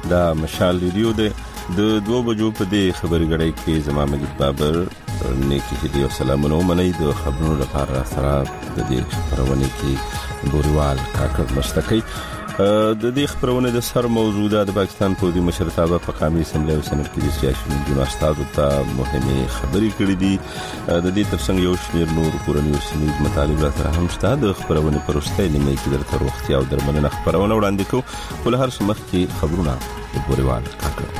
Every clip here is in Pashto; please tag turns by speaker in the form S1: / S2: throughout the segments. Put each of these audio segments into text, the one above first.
S1: دا مشال ریډیو دی د 2 بجو په دې خبري غړي کې زما مجید بابر نیکی هدي او سلامونه منئ د خبرونو لپاره سره د دې خبرونه کې بوريوال کاکړ مستقي د دې خبرونه د سر موضوع د پاکستان په دې مشرتابه په قومي اسمبلی او سنټ کې د سیاسي جناستادو ته مهمه خبري کړې دي د دې ترڅنګ یو شمېر نور کورنۍ سیمې مطالبه سره هم شته د خبرونه پروسته نیمه کې درته وروختي او درمنه خبرونه وړاندې کوو ول هر څه مخ کې خبرونه د بوريوال کاکړ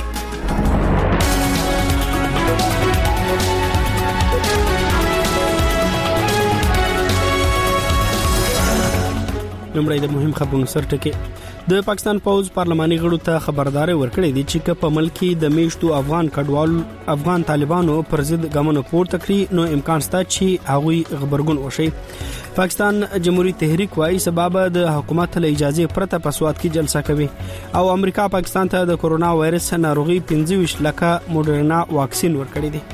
S2: نمبر د مهم خبرونو سرټکي د پاکستان پوز پارلماني غړو ته خبرداري ورکړې دي چې په ملک د میشتو افغان کډوالو افغان طالبانو پر ضد ګامونه پورته کړي نو امکان شته چې هغوی خبرګون وشي. پاکستان جمهوریت تحریک وايي سبب د حکومت له اجازه پرته په سواد کې جلسه کوي او امریکا پاکستان ته د کورونا وایرس ناروغي 25 لکه موډرنا واکسین ورکړي دي.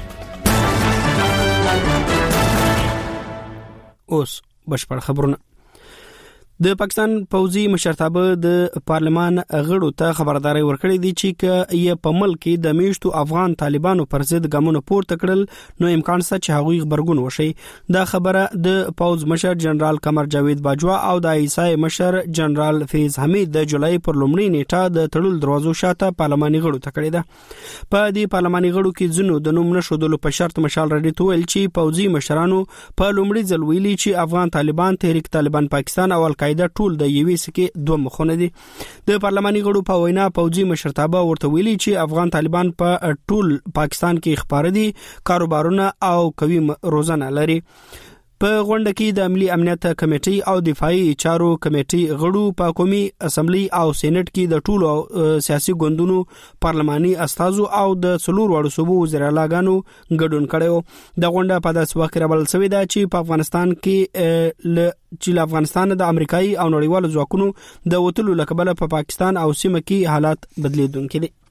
S2: اوس بشپړ خبرونه. د پاکستان پوځي مشرتابه د پارلمان غړو ته خبرداري ورکړې دي چې یې په ملک د میشتو افغان طالبانو پر ضد ګامونه پورته کړل نو امکان شته چې هغوی خبرګون وشي. دا خبره د پوز مشر جنرال قمر جاوید باجوا او د ایسای مشر جنرال فیض حمید د جولای پر لومړۍ نیټه د تړل دروازو شاته پارلماني غړو ته کړې ده. په دې پارلماني غړو کې ځنو د نوم نشودلو په شرط مشال رډي تویل چې پوځي مشرانو په لومړي ځل ویلي چې افغان طالبان تحریک طالبان پاکستان او القاعده ټول د یوې سکه دوه مخونه دي. د پارلماني غړو په وینا پوځي مشرتابه ورته ویلي چې افغان طالبان په ټول پاکستان کې خبره دي کاروبارونه او کوي روزانه لري. په غونډه کې د عملی امنیت کمیټي او دفاعي چارو کمیټي غړو په قومي اسمبلی او سېنات کې د ټولو سیاسي ګوندونو پارلماني استازو او د څلور وړو صوبو وزیرالاګانو ګډون کړو. د غونډه په داس وخت راول سوي دا چې په افغانستان کې افغانستان د امریکایي او نړیوالو ځواکونو د وټلو لکبله په پاکستان او سیمه کې حالات بدلیدونکي دي.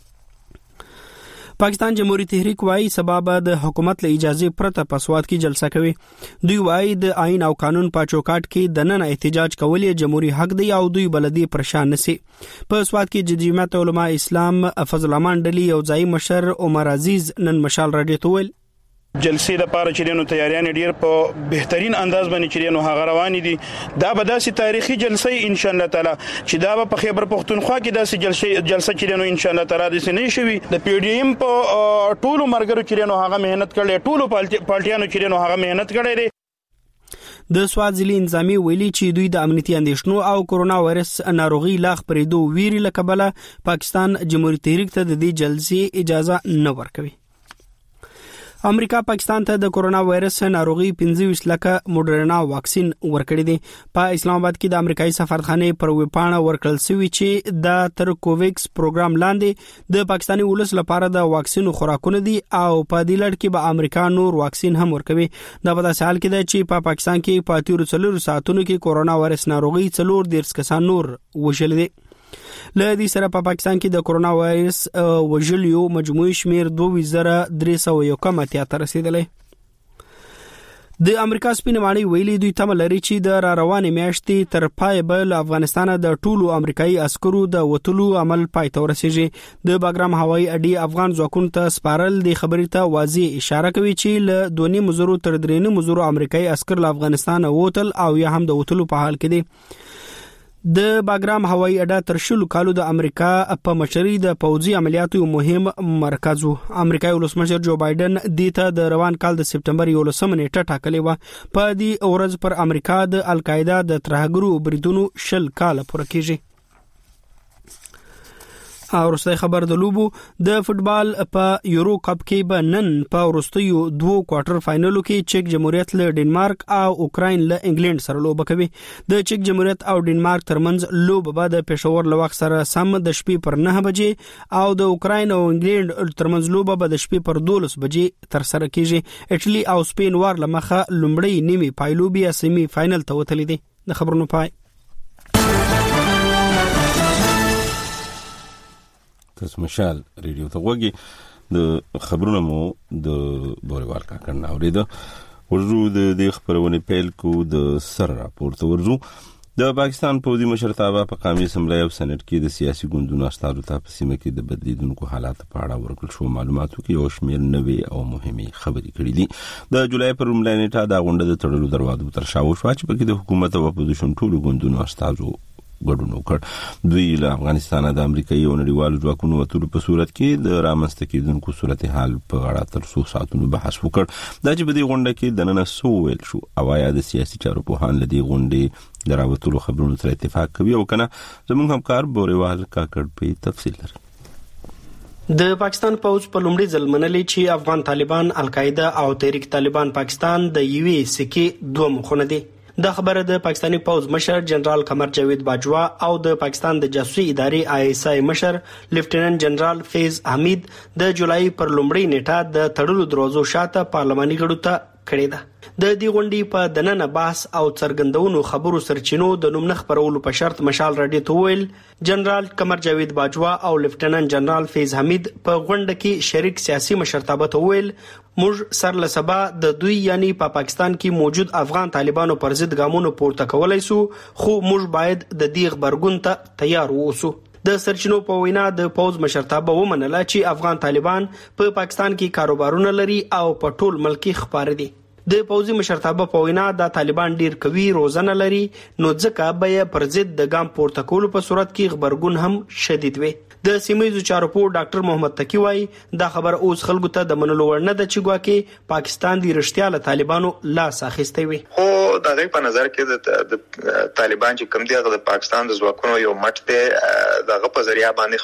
S2: پاکستان جمهوریت تحریک وايي سبب د حکومت له اجازه پرته په سواد کې جلسه کوي. دوی وايي د آئین او قانون په چوکاټ کې د نن احتجاج کول یې جمهوریت حق دی او دوی بلدي پرشان نشي. په سواد کې د جماعت علماء اسلام فضل امان ډلی او ځای مشر عمر عزیز نن مشال رډي تویل
S3: جلسې د پاره چریانو تیاریان ډیر په بهترین انداز باندې چریانو هغه روان دي. دا به داسې تاریخي جلسې ان شاء الله تعالی چې دا په خیبر پختونخوا کې داسې جلسه چریانو ان شاء الله تعالی د سنې شوي د پی ډی ایم په ټولو مرګرو چریانو هغه مهنت کړي ټولو پارټیانو چریانو هغه مهنت کړي دي.
S2: د سواد ضلع انضامي ویلي چې دوی د امنیتي اندېښنو او کورونا وایرس ناروغي لاغ پرېدو ویري لکبله پاکستان جمهوریت تحریک ته د دې جلسې اجازه نه ورکوي. امریکا پاکستان ته د کورونا وایرس ناروغي 25 لکه موډرنا واکسین ورکړی دی. په اسلام آباد کې د امریکایي سفارتخانه پر وپاڼه ورکړل شوی چې د تر کوویکس پروګرام لاندې د پاکستاني ولس لپاره د واکسین خوراکونه دي او په دې لړ کې به امریکا نور واکسین هم ورکوي. دا په داسې حال کې ده چې په پاکستان کې په 4 ساعتونو کې کورونا وایرس ناروغي 4 کسان نور وژل دي. لدې سره په پاکستان کې د کورونا وایرس وژلیو مجموعي شمیر 2301 کم ته رسیدلی. د امریکا سپینمانی ویلي دوی تم لري چې د روانې میاشتې تر پای به له افغانستان د ټولو امریکایي عسکرو د وټلو عمل پای ته ورسیږي. د باګرام هوایي اډې افغان ځواکونو ته سپارل د خبرې ته واضح اشاره کوي چې له 2.5 تر 3.5 امریکایي عسکر له افغانستان ووتل او یا هم د وټلو په حال کې دي. د باګرام هوایي اډه تر شلو کالو د امریکا په مشرۍ د پوځي عملیاتو مهم مرکز وو. امریکایي ولسمشر جو بایدن د روان کال د سپټمبر 11 نیټه ټاکلې و. په دې ورځ پر امریکا د القاعده د ترهګرو بریدونو 10 کال پوره کیږي. او وروستي خبر د لوبو د فوتبال په یورو کپ کې به نن په وروستیو 2 کوارټر فائنلو کې چک جمهوریت له ډنمارک او اوکراین له انګلند سره لوبه کوي. د چک جمهوریت او ډنمارک ترمنځ لوبه به د پېښور له وخت سره سم د شپې پر 9 بجې او د اوکراین او انګلند ترمنځ لوبه به د شپې پر 12 بجې تر سره کیږي. اټلی او سپین وار لمخه لومړی نیمه پایلو بیا سیمي فائنل ته وتلې دي. د خبرونو پای
S1: تاسو مشال ریډیو ته وګورئ. د خبرونو مو د بوريوال کاکړ اورید ورزو د خبرونه پیل کو د سر راپورته ورزو د پاکستان پوځي مشرتابه په قومي اسمبلی او سېنات کې د سیاسي ګوندونو استازو ته په سیمه کې د بدلیدونکو حالات په اړه ورکړل شو معلوماتو کې یو شمېر نوې او مهمه خبرې کړې دي د جولای پر لومړۍ نیټه د غونډې د تړلو دروازو تر شا وشو چې پکې د حکومت او اپوزیشن ټولو ګوندونو استازو ګډون وکړ دوی له افغانستان د امریکایي او نړیوالو ځواکونو وتلو په صورت کې د رامنځته کېدونکو صورتحال په اړه تر څو ساعتونو بحث وکړ دا چې په دې غونډه کې د نن څه ویل شو او یا د سیاسي چارو پوهان له دې غونډې د راوتلو خبرونو سره اتفاق کوي او کنه زموږ همکار بوریوال کاکړ په تفصیل لري
S2: د پاکستان پوځ په لومړي ځل منلې چې افغان طالبان القاعده او تحریک طالبان پاکستان د یوې سکې دوه مخونه دي دا خبره د پاکستاني پوځ مشر جنرال قمر جاوید باجوا او د پاکستان د جاسوسي ادارې ISI مشر لیفټیننټ جنرال فیض حمید د جولای پر لومړۍ نیټه د تړلو دروازو شاته پارلماني غړو ته کړې ده د دې غونډې په دننه بحث او څرګندونو خبرو سرچینو د نوم نه خبرولو په شرط مشال راډیو ته ویل جنرال قمر جاوید باجوا او لیفټیننټ جنرال فیض حمید په غونډه کې شریک سیاسي مشرتابه ته ویل موږ سر له سبا د دوی یعنی په پاکستان کې موجود افغان طالبانو پر ضد ګامونو پورته کولای سو خو موږ باید د دې خبرګون ته تیار ووسو د سرچینو په وینا د پوز مشرتابه ومنله چې افغان طالبان په پاکستان کې کاروبارونه لري او په ټول ملک خبر دي د پوزي مشرتابه په وینا د طالبان ډیر قوي روزنه لري نو ځکه به پر ضد د ګام پورته کولو په صورت کې خبرګون هم شدید وي د سیمایي چارو په ډاکټر محمد تقی وای دا خبر اوس خلکو ته د منلو ورنه د چګواکي پاکستان دی رښتیا له طالبانو لاس اخیستي وي
S4: خو د دې په نظر کې د طالبان چې کم دی د پاکستان د ځواکونو یو مټ دی دغه په ذریعہ باندې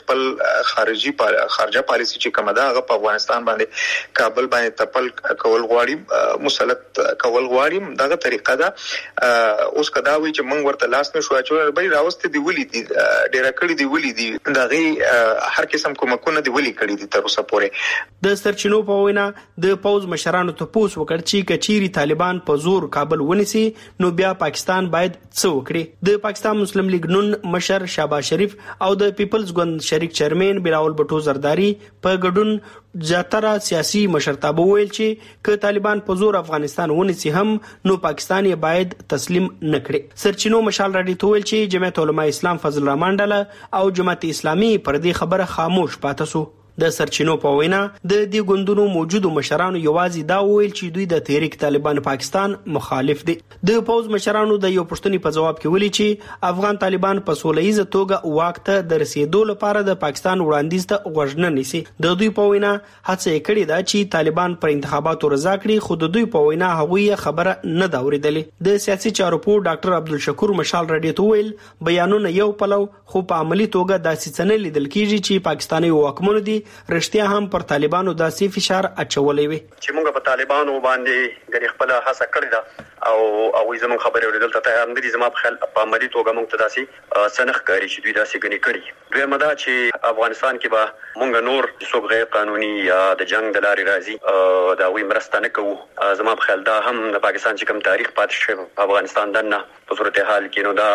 S4: خپل خارجه پالیسی چې کومه ده هغه په افغانستان باندې کابل باندې تپل کول غواړي مسلط کول غواړي دغه طریقه ده اوس کدا وی چې موږ ورته لاس نه شو اچول به راوستي دی ولې دي ډیره کړی دی ولې دي دغه هر قسم کومکونه دی ولې کړی دي تر اوسه پورې
S2: د سرچینو په وینا د پوز مشرانو ته پوس وکړ چې کچيري طالبان په زور کابل ونیسي نو بیا پاکستان باید څه وکړي د پاکستان مسلم لیگ نون مشر شهباز شریف او د پیپلز ګوند شریک چیرمن بلاول بټو زرداری په ګډون زیاتره سیاسي مشرتابه ویل چې ک طالبان په زور افغانستان ونیسي هم نو پاکستان یې باید تسلیم نکړي سرچینو مشال راډیو ته ویل چې جمعیت علماء اسلام فضل الرحمن ډله او جماعت اسلامي پر دې خبره خاموش پاتې شو د سرچینو په وینا د دې ګوندونو موجودو مشرانو یوازې دا ویل چې دوی د تحریک طالبان پاکستان مخالف دي د پوز مشرانو د یو پښتني په جواب کې ویلي چې افغان طالبان په سولهیزه توګه واکته د رسیدو لپاره د پاکستان وړاندیز ته غوږ نه نیسي د دوی په وینا هڅه کړې ده چې طالبان پر انتخاباتو رضا کړي خو د دوی په وینا هغوی خبره نه دا اوریدلې د سیاسي چارو په ډاکټر عبدالشکور مشال راډیو ته ویل بیانونه یو پلو خو په عملی توګه داسې څه نه لیدل کیږي چې پاکستاني واکمنو دي رښتیا هم پر طالبانو داسې فشار اچولې وي
S5: چې موږ په طالبانو باندې غری خپل هڅه کړې ده او زموږ خبرې ورېدل ته تیار نه دي زما په خیال په عملي توګه موږ ته داسې سنخ کوي چې دوی داسې غني کړي دوی مدا چې افغانستان کې به موږ نور څوک غیر قانوني یا د جنگ د لارې راځي دا وی مرسته نه کوو زما په خیال دا هم د پاکستان چې کوم تاریخ پاتې شوی افغانستان دنه په صورتحال کې نو دا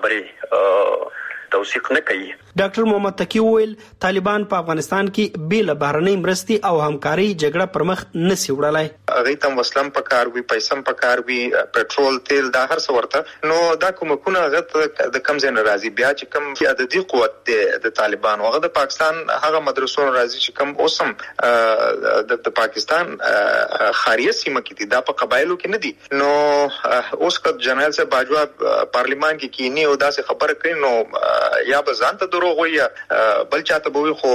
S5: خبرې توثیق نه کوي
S2: ډاکټر محمد تقی ویل طالبان په افغانستان کې بیل بهرنۍ مرستې او همکاري جګړه پر مخ نسی وړلای
S4: هغه تم وسلم په کار وی پیسې په کار وی پېټرول تیل دا هر څه ورته نو دا کومکونه هغه د کم ځای راځي بیا چې کم عددي قوت د طالبان هغه د پاکستان هغه مدرسو راځي چې کم اوسم د پاکستان خاریه سیمه کې دا په قبایلو کې نه دي نو اوس که جنرال صاحب باجوا پارلیمان کې کینی او داسې خبره کوي نو یا به ځان ته دروغ وي بل چاته به خو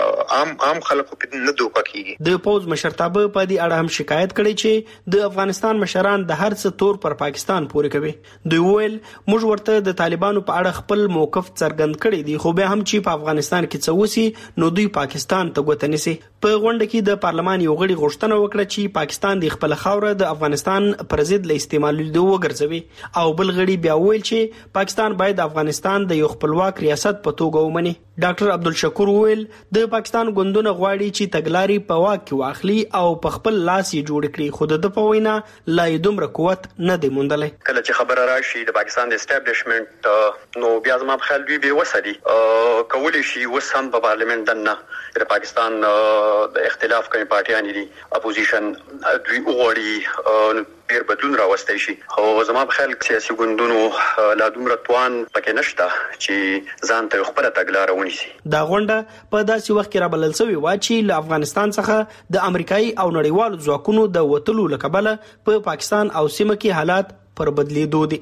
S4: عام خلکو په نه دوکه کیږي
S2: د پوز مشرتابه په دې اړه هم شکایت کړي چې د افغانستان مشران د هر څه تور پر پاکستان پورې کوي دوی ویل موږ ورته د طالبانو په اړه خپل موقف څرګند کړی دی خو به هم چې په افغانستان کې څه وسی نو دوی پاکستان ته ګوته نیسي په غونډه کې د پارلمان یو غړي غوښتنه وکړه چې پاکستان د خپل خاوره د افغانستان پر ضد له استعمالولو وګرځوي او بل غړي بیا ویل چې پاکستان باید افغانستان د یو خپلواک ریاست په توګه ومني ډاکټر عبدالشکور ویل د پاکستان ګوندونه غواړي چې تګلاري په واک کې واخلي او په خپل لاس یې جوړ کړي خو د په وینا لا دومره قوت نه دی موندلای
S5: کله چې خبره راشي د پاکستان د اسټابلیشمنت نو بیا زما په خیال دوی به وسدي کولی شي وسم په پارلیمنت دنه د پاکستان د اختلاف کوي پارټیان دي اپوزیشن دوی وغوړي ډیر بدلون راوستي شي او زما په خیال سیاسي ګوندونو لا دومره توان پکې نشته چې ځان ته خپل تګلارې ونیسي.
S2: دا غونډه په داسې وخت کې رابلل شوې و چې له افغانستان څخه د امریکایي او نړیوالو ځواکونو د وټلو لکبله په پاکستان او سیمه کې حالات پر بدلیدو دي.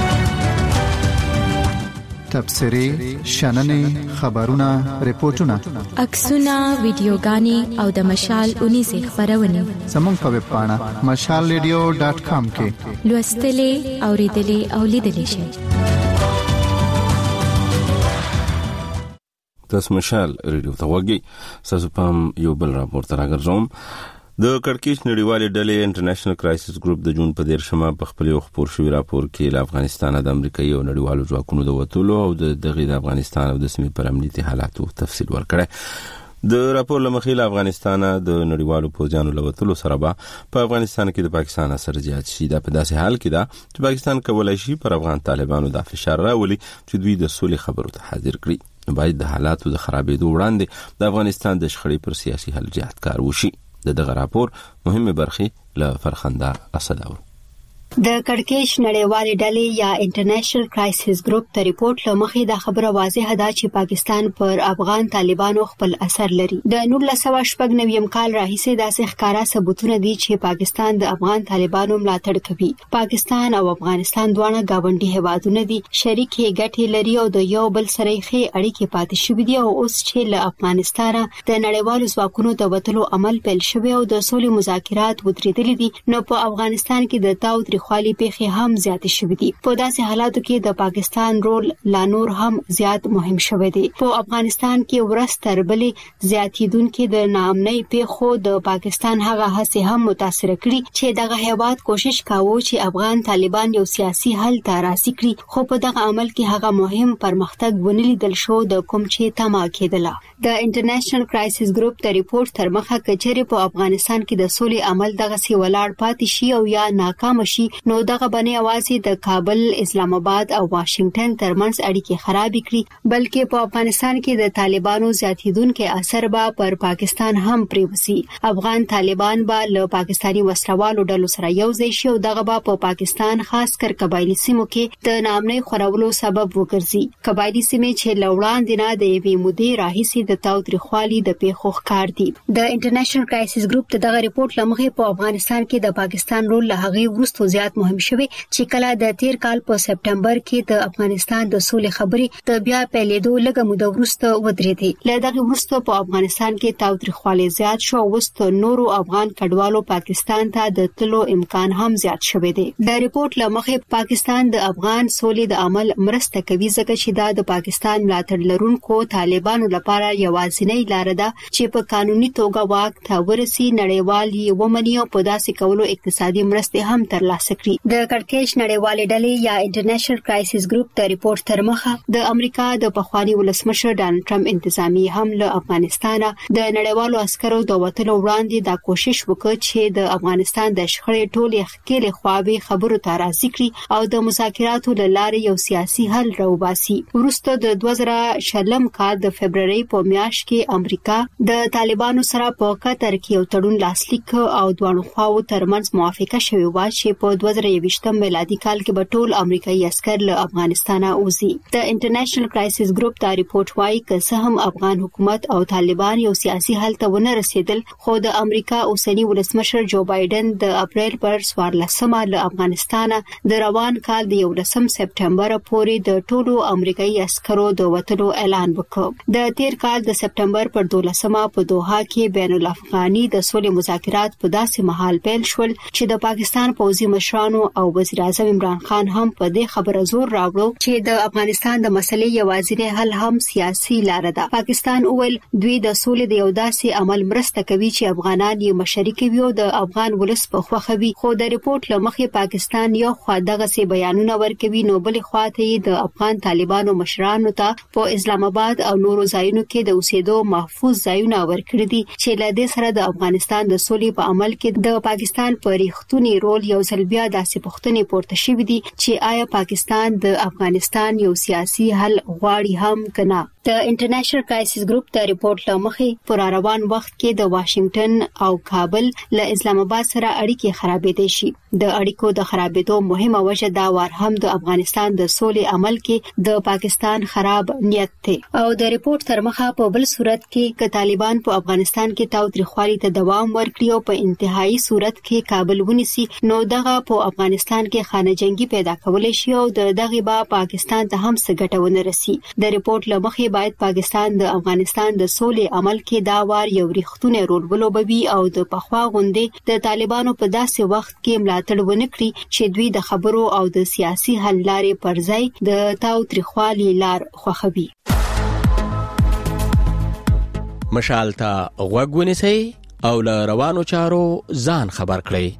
S6: تبصري شننې خبرونه ریپورتونه
S7: عکسونه ویډیوګانې او د مشال 19 خبرونه
S6: زموږ په ویب پاڼه mashalradio.com کې
S7: لوستلې اوریدلې او لیدلې شئ.
S1: تاسو مشال ریډیو ته وګورئ. تاسو پام یو بل راپور تر راګرځوم. د کڑکیش نړیوالې ډلې انټرنیشنل کرایسس ګروپ د جون په 13 په خپل خبر شوی راپور کې له افغانستان د امریکایي او نړیوالو ځواکونو د وټولو او د افغانستان او د سیمې پر امنیتي حالاتو تفصیل ورکړی. د راپور لمخې له افغانستان د نړیوالو پوځیانو له وټولو سره په افغانستان کې د پاکستان اثر زیات شي. دا په داسې حال کې ده چې پاکستان کولای شي پر افغان طالبانو د فشار راولي چې دوی د سولې خبرو ته حاضر کړي. باید د حالاتو د خرابېدو وړاندې د افغانستان د شخړې پر سیاسي حل جهت کار وشي. دغه راپور مهمه برخه له فرخنده اسداور.
S8: د کڑکیش نړیوالې ډلې یا انټرنیشنل کرایسس ګروپ ته ریپورت لمخې دا خبره واضحه ده چې پاکستان پر افغان طالبانو خپل اثر لري. د 1999 کال راهیسې داسې ښکارا ثبوتونه دي چې پاکستان د افغان طالبانو ملاتړ کوي. پاکستان او افغانستان دواړه گاونډي هیوادونه دي، شریکې ګټې لري او د یو بل سره ښې اړیکې پاتې شوې دي. او اوس چې له افغانستان د نړیوالو ځواکونو د وټلو عمل پیل شوی او د سولې مذاکرات ودرېدلې دي، نو په افغانستان کې د تاوتری خالي پیښې هم زیات شوې دي. په داسې حالاتو کې د پاکستان رول لا نور هم زیات مهم شوی دی. په افغانستان کې ورستر بلې زیاتیدونکو د ناامنۍ پیښو د پاکستان هغه هڅې هم متاثر کړي چې دغه هیواد کوشش کاوه چې افغان طالبان یو سیاسي حل ته راسي کړي، خو په دغه عمل کې هغه مهم پرمختګ ونه لیدل شو د کوم چې تمه کېدله. د انټرنیشنل کرایسس ګروپ د ریپورت تر مخه کچېره په افغانستان کې د سولې عمل دغه سی ولاړ پاتې شي او یا ناکام شي، نو دغه باندې اوازې د کابل، اسلام آباد او واشنگټن ترمنځ اړیکې خراب کړي، بلکې په افغانستان کې د طالبانو زیاتیدونکو اثر به پر پاکستان هم پریوسی. افغان طالبان به له پاکستاني وسلوالو ډلو سره یو ځای شي او دغه به په پاکستان خاص کر قبایلی سیمو کې د ناامنۍ خورولو سبب وګرځي. قبایلی سیمې چې لوړاندې نه د یوې مودې راهیسې د تاوتریخوالي د پیښو ښکار دي. د انټرنیشنل کرایسس ګروپ دغه ریپورت لمخې په افغانستان کې د پاکستان رول له هغه وروسته زیات مهم شوی چې کله د 13 کال په سپټمبر کې د افغانستان د سولې خبرې د بیا پیلېدو لږه موده وروسته ودرېدې. له دغه وروسته په افغانستان کې تاوتریخوالی زیات شو او وست نورو افغان کډوالو پاکستان ته د تلو امکان هم زیات شوی دی. د ریپورت لمخې پاکستان د افغان سولې د عمل مرسته کوي ځکه چې دا د پاکستان ملاتړ لرونکو طالبانو لپاره یوازینی لار ده چې په قانوني توګه واک ته ورسي، نړیوال یې ومني او په داسې کولو اقتصادي مرستې هم ترلاسه کړي. د کڑکیش نړیوالې ډلې یا انټرنیشنل کرایسس ګروپ د ریپورت تر مخه د امریکا د پخوانی ولسمشر ډانلډ ټرمپ انتظامی هم له افغانستان د نړیوالو عسکرو د وټلو وړاندې دا کوشش وکړ چې د افغانستان د شخړې ټولې ښکېلې خواوې خبرو ته راضي کړي او د مذاکراتو له لارې یو سیاسي حل راوباسي. وروسته د 2020 کال د فبرवरी په میاشت کې امریکا د طالبانو سره په قطر کې یو تړون لاسلیک او دوه خواو ترمنځ موافقه شوې و چې په 2020 میلادي کال کې به ټول امریکایي عسكر له افغانستانه وځي. د انټرنیشنل کرایسس ګروپ دا ریپورت وايي چې هم افغان حکومت او طالبان یو سیاسي حل ته ونه رسیدل، خو د امریکا اوسنی ولسمشر جو بایدن د اپریل پر 14 له افغانستانه د روان کال د 11 سپټمبر پورې د ټولو امریکایي عسکرو د وټلو اعلان وکړ. د 13 کال د سپټمبر پر 12 په دوحه کې بین الافغاني د سولې مذاکرات په داسې مهال پیل شول چې د پاکستان پوځي مشرانو او وزیر اعظم عمران خان هم په دې خبره زور راوړو چې د افغانستان د مسلې یوازینی حل هم سیاسي لار ده. پاکستان اول دوی د سولې د یو داسې عمل مرسته کوي چې افغانان یې مشرک وي او د افغان ولس په خوخه وي، خو د ریپورت لمخې پاکستان یو خوا دغه سي بیانونه ورکوي، نو بل خوا ته د افغان طالبانو مشرانو ته په اسلام آباد او نورو ځایونو کې د اوسېدو محفوظ ځایونه ورکړي دي چې له دې سره د افغانستان د سولې په عمل کې د پاکستان په ریښتونی رول یو ځل بیا بیا داسې پوښتنې پورته شوې دي چې آیا پاکستان د افغانستان یو سیاسي حل غواړي هم کنه. د انټرنیشنل کرایسس ګروپ د ریپورت لمخې پر روان وخت کې د واشنگټن او کابل له اسلام آباد سره اړیکې خرابېدې شي. د اړیکو د خرابېدو مهمه وجه دا وار هم د افغانستان د سولې عمل کې د پاکستان خراب نیت دی او د ریپورت تر مخه په بل صورت کې ک طالبان په افغانستان کې تاوتریخوالي ته دوام ورکړي او په انتهایی صورت کې کابل ونیسي نو دغه په افغانستان کې خانه جنگي پیدا کولای شي او دغه با پاکستان ته هم څه ګټه ونه رسي. د ریپورت لمخې باید پاکستان د افغانستان د سولې عمل کې دا وار یو ریښتونه رول ولوبوي او د پخوا غونډې د طالبانو په داسې وخت کې ملاتړ ونکړي چې دوی د خبرو او د سیاسي حل لارې پر ځای د تاوتریخوالي لار خوښوي.
S9: مشال ته غوږ ونیسئ او له روانو چارو ځان خبر کړئ.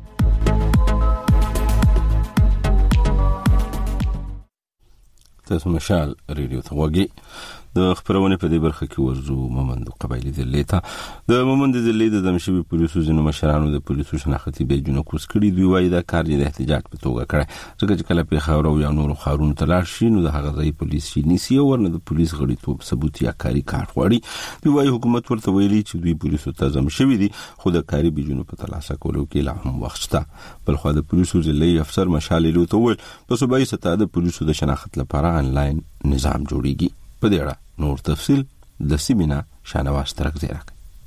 S1: تاسو مشال ریډیو ته وګورئ. د خبرونه په دې برخه کې ورزو مومند قبایلی ضلع ته د مومند ضلع د دمشوي پولیسو ځینو مشرانو د پولیسو شناختی بیجونه کوس کړي دوی وایي دا کار د احتجاج په توګه کړی ځکه چې کله په خاور او یا نور خارون تلار شي نو د هغه ځای پولیس شي نیسی او ورنه د پولیس غړیتوب ثبوت یا کاری کارت غواړي. دوی وایي حکومت ورته ویلي چې دوی پولیسو ته ځم شوی دي خو د کاری بیجونه په ترلاسه کولو کې لا هم وخت شته. بل خو د پولیسو ضلعي افسر مشال له تو ویل په صوبایي سطح د پولیسو د شناخت لپاره انلاین نظام جوړیږي. په دې اړه نور تفصیل د سیمینا شانواز ترک زیراک.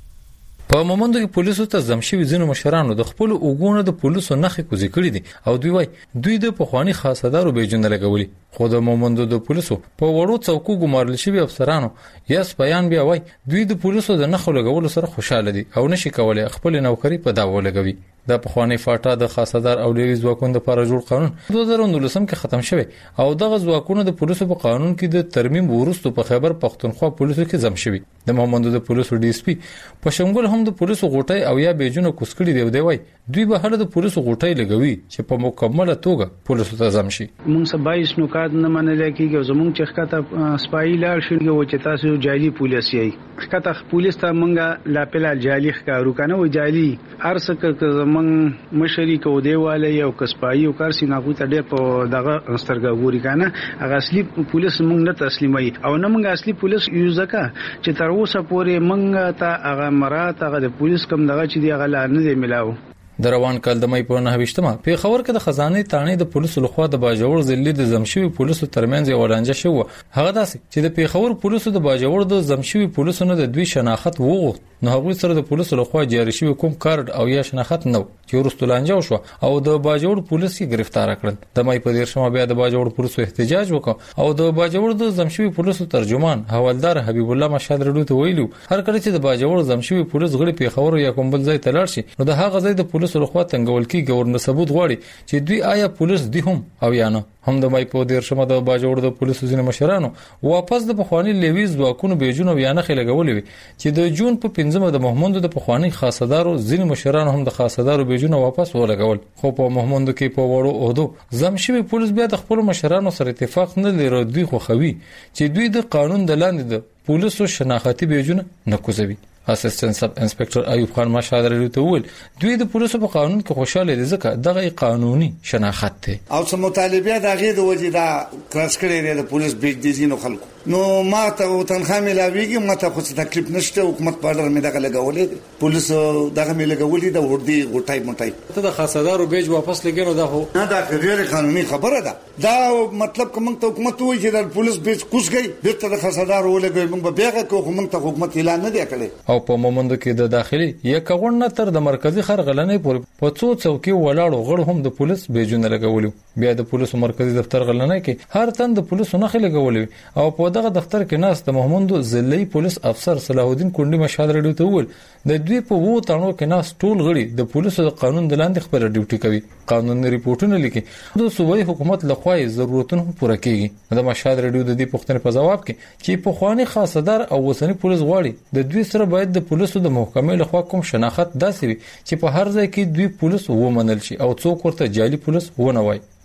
S10: په مومندو کې پولیسو ته زمشوي ځینو مشرانو د خپل اوګونو د پولیسو نخې کوزي کړې دي او دوی وای دوی د پخوانی خاصدارو بیجونه لګولي خو د مومندو د پولیسو په وړو څوکو ګمارل شوی افسرانو یا سپایان بیا وای دوی د پولیسو د نخو لګولو سره خوشاله دي او نشي کولای خپل نوکری په داو لګوي. د پخوانی فاټا د خاصدار او لوی ځواکونو لپاره جوړ قانون 2019 کې ختم شوی او دغه ځواکونو د پولیسو په قانون کې د ترمیم وروسته په خیبر پختونخوا پولیسو کې زم شوی. د مومندو د پولیسو ډي اس پی په شمول هم د پولیسو غوټي او یا بیجونه کوسکړي دی وای دوی به هله د پولیسو غوټي لګوي چې په مکمله توګه پولیسو ته زم شي.
S11: مونږ 22 نکات نه منل کېږي زمونږ چې ښکته سپایي لار شونګي و چې تاسو جالي پولیس یې ښکته پولیس ته مونږه لا پلا جالي ښکارو کنه و جالي ارسکه زمونږ مشري کو دیواله یو کسپایي او کار سیناغو ته ډېر په دغه سترګوري کنه هغه اصلي پولیس مونږ نه تسلیمي او نه مونږ اصلي پولیس یو ځکه چې تر اوسه پورې مونږ ته هغه مراد هغه د پولیس کم دغه چې دی هغه لا نه دی ملاو.
S10: د روان کال د مې په 9مه په خبر کې د خزانه تانې د پولیسو لخوا د باجوړ ضلع د زمشوي پولیسو ترمنځ یو لانجه شو هغه داسې چې د پیښور پولیسو د باجوړ د زمشوي پولیسو نه د دوی شناخت وغوښت نو هغه سره د پولیسو لخوا جاری شوی کوم کارت او یا شناخت نو چې ورستو لانجه وشو او د باجوړ پولیس یې گرفتار کړل. د مې په 10مه بیا د باجوړ پولیسو احتجاج وکړ او د باجوړ د زمشوي پولیسو ترجمان حوالدار حبیب الله مشهد رډو ته ویلو هر کله چې د باجوړ زمشوي پولیس غړي پیښور یا کوم بل ځای ته لاړ شي نو د هغه ځای د پولیسو لخوا تنګول کی ګورنر ثبوت غواړي چې دوی آیا پولیس دي هم او یا نه. هم د مې په 10مه د باجوړ د پولیسو ځینې مشرانو واپس د پخوانی لیویز ځواکونو بیجونه یا نه خلګولې چې د جون په 15مه د محمود د پخوانی خاصدارو ځینې مشرانو هم د خاصدارو بیجونه واپس ولګول خو په محمود کې په وړو عہدو زمشوي پولیس بیا د خپل مشرانو سره اتفاق نه لري دوی خو خوي چې دوی د قانون د لاندې د پولیسو شناختی بیجونه نه کوزوي. اسسټنټ سب انسپکټر ایوب خان مشهد رډو ته ویل دوی د پولیسو په قانون کې خوشاله دي ځکه دغه قانوني شناخت دی
S12: او سم مطالبه دغه د وجې دا کراس کړي د پولیس بیج دي زینو خلکو نو ما ته تنخواه ملاويږي ما ته خو تکلیف نشته حکومت په اړه مې دغه لګولې پولیس دغه مې لګولې د وردی غټای مټای
S10: ته د خاصدارو بیج واپس لګینو دا خو
S12: نه دا غیر قانوني خبره ده دا مطلب کوم ته حکومت وایي چې د پولیس بیج کوسګي بیرته د خاصدارو ولګوي موږ بیاغه کوو موږ ته حکومت اعلان نه دی کړی
S10: او په مومندو کې د داخلي یا کغون تر د مرکزی خرغلنې پورې په څو څوکي ولاړو غړ هم د پولیس بیجونه لګولو بیا د پولیسو مرکزی دفتر غلنې کې هر تن د پولیسو نه لګولې او په دغه دفتر کې ناس د محمود ضلعي پولیس افسر صلاح الدین کونډي مشهد رډو ته ویل د دوی په وو تانو کې ناس ټول غړي د پولیسو د قانون د لاندې خپل ډیوټي کوي قانوني ریپورتونه لیکي د صوبایي حکومت لخوا ضرورتونه پوره کیږي د مشهد رډو د دې پوښتنې په جواب کې چې په خواني خاصدار او وسنی پولیس غواړي د دوی سره باید د پولیسو د محکمې لخوا کوم شناخت داسې وي چې په هر ځای کې دوی پولیس ومنل شي او څوک ورته جعلي پولیس ونه وای نو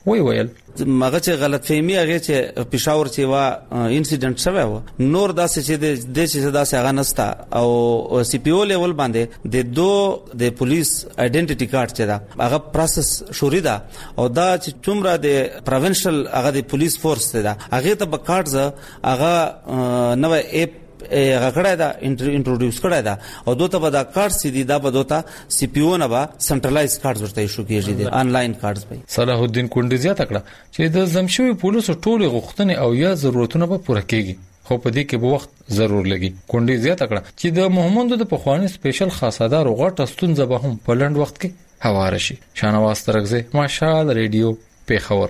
S10: ویل
S13: مغه چې غلط فهمي هغه چې پېښور چې وا انسیډنټ شوه و نور داسې چې د چې داسې هغه نستا او سی پی او لیول باندې د د پولیس ائیډنټیټي کارت چې دا هغه پروسس شوري دا او دا چې څومره د پروینشل هغه د پولیس فورس ته دا هغه ته په کارت هغه نوې اپ غکړه دا انټروډیوس کړه دا او دوته به دا کارت سي دا به دوته سی پی او نه به سنټرلایز کارت ورته شو کېږي د انلاین کارت به.
S10: صلاح الدین کونډي زیاته کړه چې د زمشوي پولیسو ټولې غوښتنې او یا ضرورتونه به پوره کیږي خو په دې کې به وخت ضرور لګي. کونډي زیاته کړه چې د محمد د پخوانی سپیشل خاصدار غټ ستونزه به هم په لند وخت کې هوار شي. شانواز ترغزه ماشال ریډیو پیښور.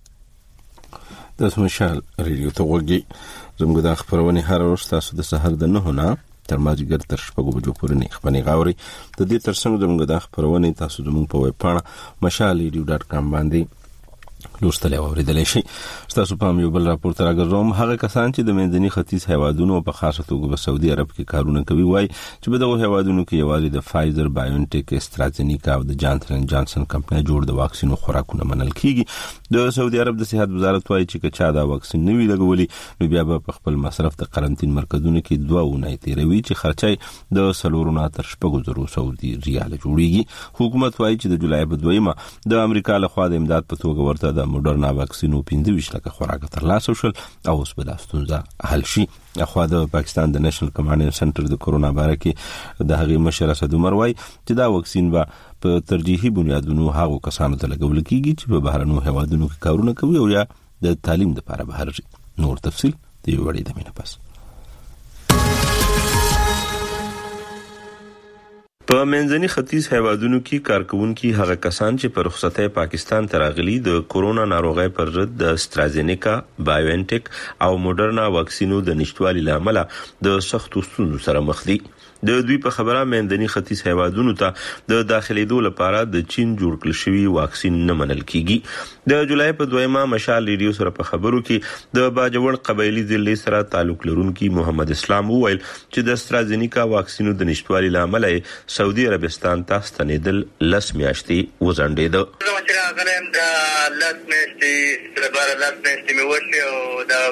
S1: د ماشال ریډیو ته وګورئ زموږ د خبرونه هر ورځ تاسو د سحر د 9 نه تر مازیګر تر 6 بجو پورې نه خبرونه غاوري. د دې ترڅنګ زموږ د خبرونه تاسو زموږ په ویب پاڼه mashalradio.com باندې لوستل او اوریدل شي. تاسو په یو بل راپور تر راغوم هغه کسان چې د منځني ختیځ هیوادونو په خاصه توګه په سعودي عرب کې کارونه کوي وای چې په دغه هیوادونو کې یوازې د فایزر بایونټیک استرازینیکا او د جانسن اینڈ جانسن کمپنۍ جوړ د واکسینو خوراکونه منل کیږي. د سعودي عرب د صحت وزارت وایي چې کچا دا واکسین نوی لګولي نو بیا په خپل مصرف د قرنټین مرکزونو کې 2 اونۍ تیروي چې خرچای د سلورونه تر 700 سعودي ریال جوړیږي. حکومت وایي چې د جولای په 2مه د امریکا لخوا د امداد په توګه ورته د موډرنا واکسینو 25 لک خوراک ترلاسه شول او اوس به د ستونزه حل شي. اخوا د پاکستان د نېشنل کمانډ سنټر د کورونا باره کې د هغې مشر اسد عمر وایي چې دا واکسین به په ترجیحي بنیادونو هغو کسانو ته لګول کیږي چې په بهرنیو هیوادونو کې کارونه کوي او یا د تعلیم لپاره بهر ځي. نور تفصیل د یو وړي د مینه پس. په منځني ختیځ هیوادونو کې کارکونکو هغه کسان چې په رخصتۍ پاکستان ته راغلي د کورونا ناروغي پر ضد د استرازینیکا بایونټیک او موډرنا واکسینو د نشټوالي لامل د سختو ستونزو سره مخ دي. د دوی په خبره منځني ختیځ هیوادونو ته د داخليدو لپاره د چین جوړ کړل شوی واکسین نه منل کیږي. د جولای په 2مه مشال ریډیو سره په خبرو کې د باجوړ قبایلی ضلع سره تعلق لرونکي محمد اسلام وویل چې د استرازینیکا واکسینو د نشټوالي لامل سعودي عربستان ته ستنیدل لس میاشتې وزنډېده.
S14: غلم د لس میاشتې لپاره لس میاشتې مې وشي او دا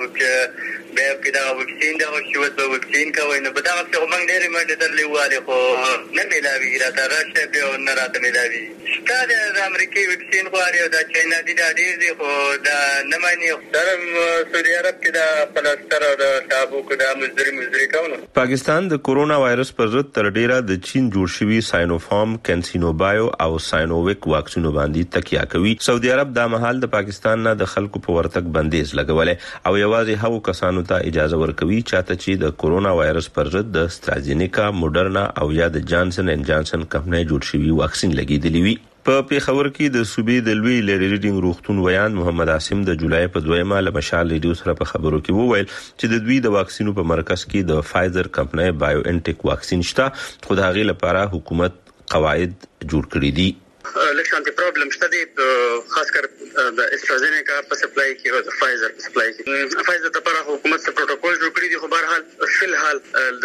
S14: به کې دا واکسین دا شوت به واکسین کوي نو په دا وخت موږ ډېر منډه درلې واله خو نه ملاوي راته راشه به نه راته ملاوي. ستاره د امریکای واکسین غواړي او د چاینا دي دا ډېر دي خو دا نه مانی درم سعودي عرب کې دا پلاستر او د تابو کې دا مزدري کوي.
S1: پاکستان د کورونا وایرس پر ضد تر ډیره د چین جوړ شوی ساینوفارم کینسینوبایو او ساینوویک واکسینو باندې تکیه کوي. سعودي عرب د مهال د پاکستان نه د خلکو په ورتګ بندیز لګولې او یوازې هغو کسانو ته اجازه ورکوي چاته چې د کورونا وایرس پر ضد د استرازینیکا موډرنا او یا د جانسن اینڈ جانسن کمپنۍ جوړ شوی واکسین لګیدلی وي. په پیښور کې د صوبې د لوی لری ریډینګ روغتون ویان محمد عاصم د جولای په 2مه له مشال ریډیو سره په خبرو کې وویل چې د دوی د واکسینو په مرکز کې د فایزر کمپنۍ بایوانټیک واکسین شته خو د هغې لپاره حکومت قواعد جوړ کړی دي.
S14: لکشانتي پرابلم شته دي خاص کر د استرازینیکا په سپلای کې او د فایزر په سپلای کې. فایزر لپاره حکومت څخه پروتوکول جوړ کړی دی خو بهر حال فل حال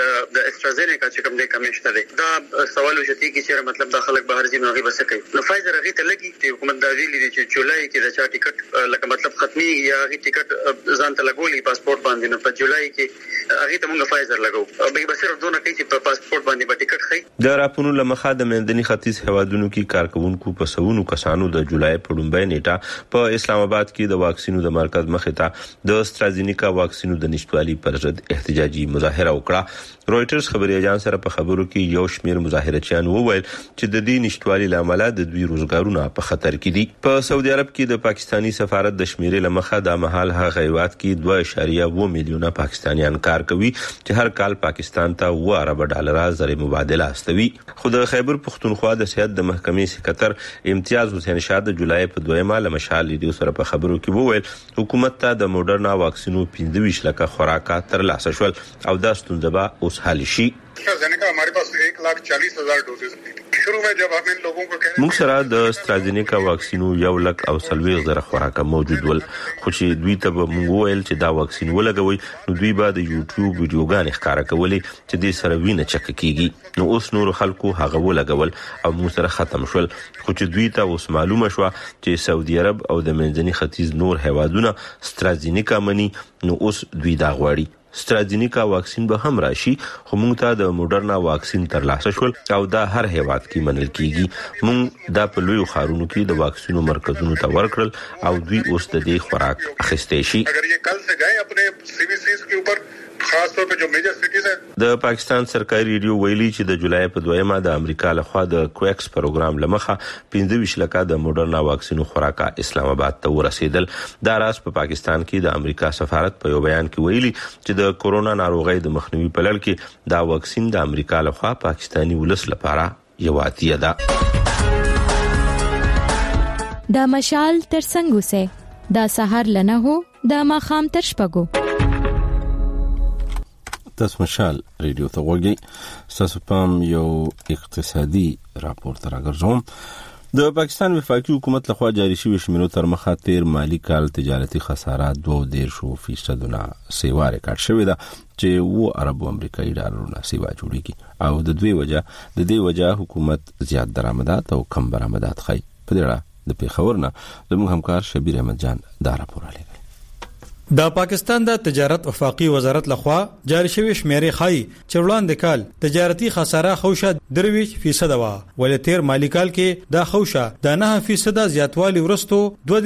S14: د استرازینیکا چې کوم د کمیشنه دی دا سوال وشتي چې مطلب د خلک بهر ځي نو غي بس کوي. نو فایزر هغه ته لګي چې حکومت دا ویلي دي چې جولای کې د چا ټیکټ لکه مطلب ختمي یا هغه ټیکټ ځان ته لګولي پاسپورت باندې نو په جولای کې هغه ته موږ فایزر لګو به بس صرف دونه کوي چې په پاسپورت باندې به ټیکټ خي.
S1: د راپورونو لمخه د منځني ختیځ هیوادونو کې کارکونکو په سونو کسانو د جولای په لومړۍ نیټه په اسلام آباد کې د واکسینو د مرکز مخې ته د استرازینیکا واکسینو د نشټوالي پر ضد احتجاجي مظاهره وکړه. رويټرز خبري اژانس سره په خبرو کې یو شمیر مظاهرچیان وویل چې د دې نشټوالي لامل د دوی روزګارونه په خطر کې دي. په سعودي عرب کې د پاکستانی سفارت د شمیرې لمخه د محل هغه هیواد کې 2.2 میلیونه پاکستانیان کار کوي چې هر کال پاکستان ته $2 ارب زر مبادله استوي. خو د خیبر پختونخوا د سیاست د محکمې سکرټر امتیاز حسین شاه د جولای په 2مه له مشال ریډیو سره په خبرو کې وویل حکومت ته د موډرنا واکسینو 25 لک خوراکات ترلاسه شول او دا ستونزه به اوس حل شي.
S15: AstraZeneca हमारे पास 1,40,000 डोजेस शुरू में जब हम इन लोगों को
S1: موږ سره د استرازینیکا واکسینو 1,40,000 خوراکه موجود ول خو چې دوی ته موږ ویل چې دا واکسین ولګوي نو دوی به د یوټیوب ویډیوګان ښکارا کولې چې د سره وینه چک کیږي نو اوس نور خلکو هغه ولګول او موږ سره ختم شول خو چې دوی ته اوس معلومه شو چې سعودي عرب او د منځني ختیځ نور هیوادونه استرازینیکا منی نو اوس دوی دا غواړي استرازینیکا واکسین به هم راشي خو موږ ته د موډرنا واکسین ترلاسه شول او دا هر هیواد کې منل کیږي موږ دا په لوی خارونو کې د واکسینو مرکزونو ته ورکړل او دوی اوس د دې خوراک اخیستې شي
S15: اگر یہ کل سے گئے اپنے CBCs کے اوپر خاص طور په جو میجر سټیز ہیں
S1: د پاکستان سرکاري ریډیو ویلي چې د جولای په 2مه د امریکا لخوا د کویکس پروګرام لمخه 25 لکه د موډرنا واکسینو خوراکه اسلام آباد ته ورسېدل دا راز په پاکستان کې د امریکا سفارت په یو بیان کې ویلي چې د کورونا ناروغۍ د مخنیوي په لړ کې دا واکسین د امریکا لخوا پاکستاني ولس لپاره یو عطیه ده
S7: دا مشال تر څنګه سه دا سحر لنه هو دا ماخام تر شپګو
S1: تاسو مشال ریډیو ته وګورئ تاسو پام یو اقتصادي راپور تر راغورځوم د پاکستان وفاقي حکومت لخوا جاری شوی شمیرو تر مخه تیر مالی کال تجارتي خساره 2.2% سیوا ریکارډ شوی دا چې و عربو امریکایي ډالرونو سیوا جوړیږي او د دې وجه حکومت زیات درآمدات او کم برآمدات خای په دې اړه د پیښورنه زموږ همکار شبیر احمد جان دا راپور لري
S16: د پاکستان د تجارت وفاقي وزارت لخوا جاری شوی شمیرې خای چې وړاندې کال تجارتي خساره خوشه 3% وا ولې تیر مالی کال کې دا خوشه د 9% زیاتوالی ورستو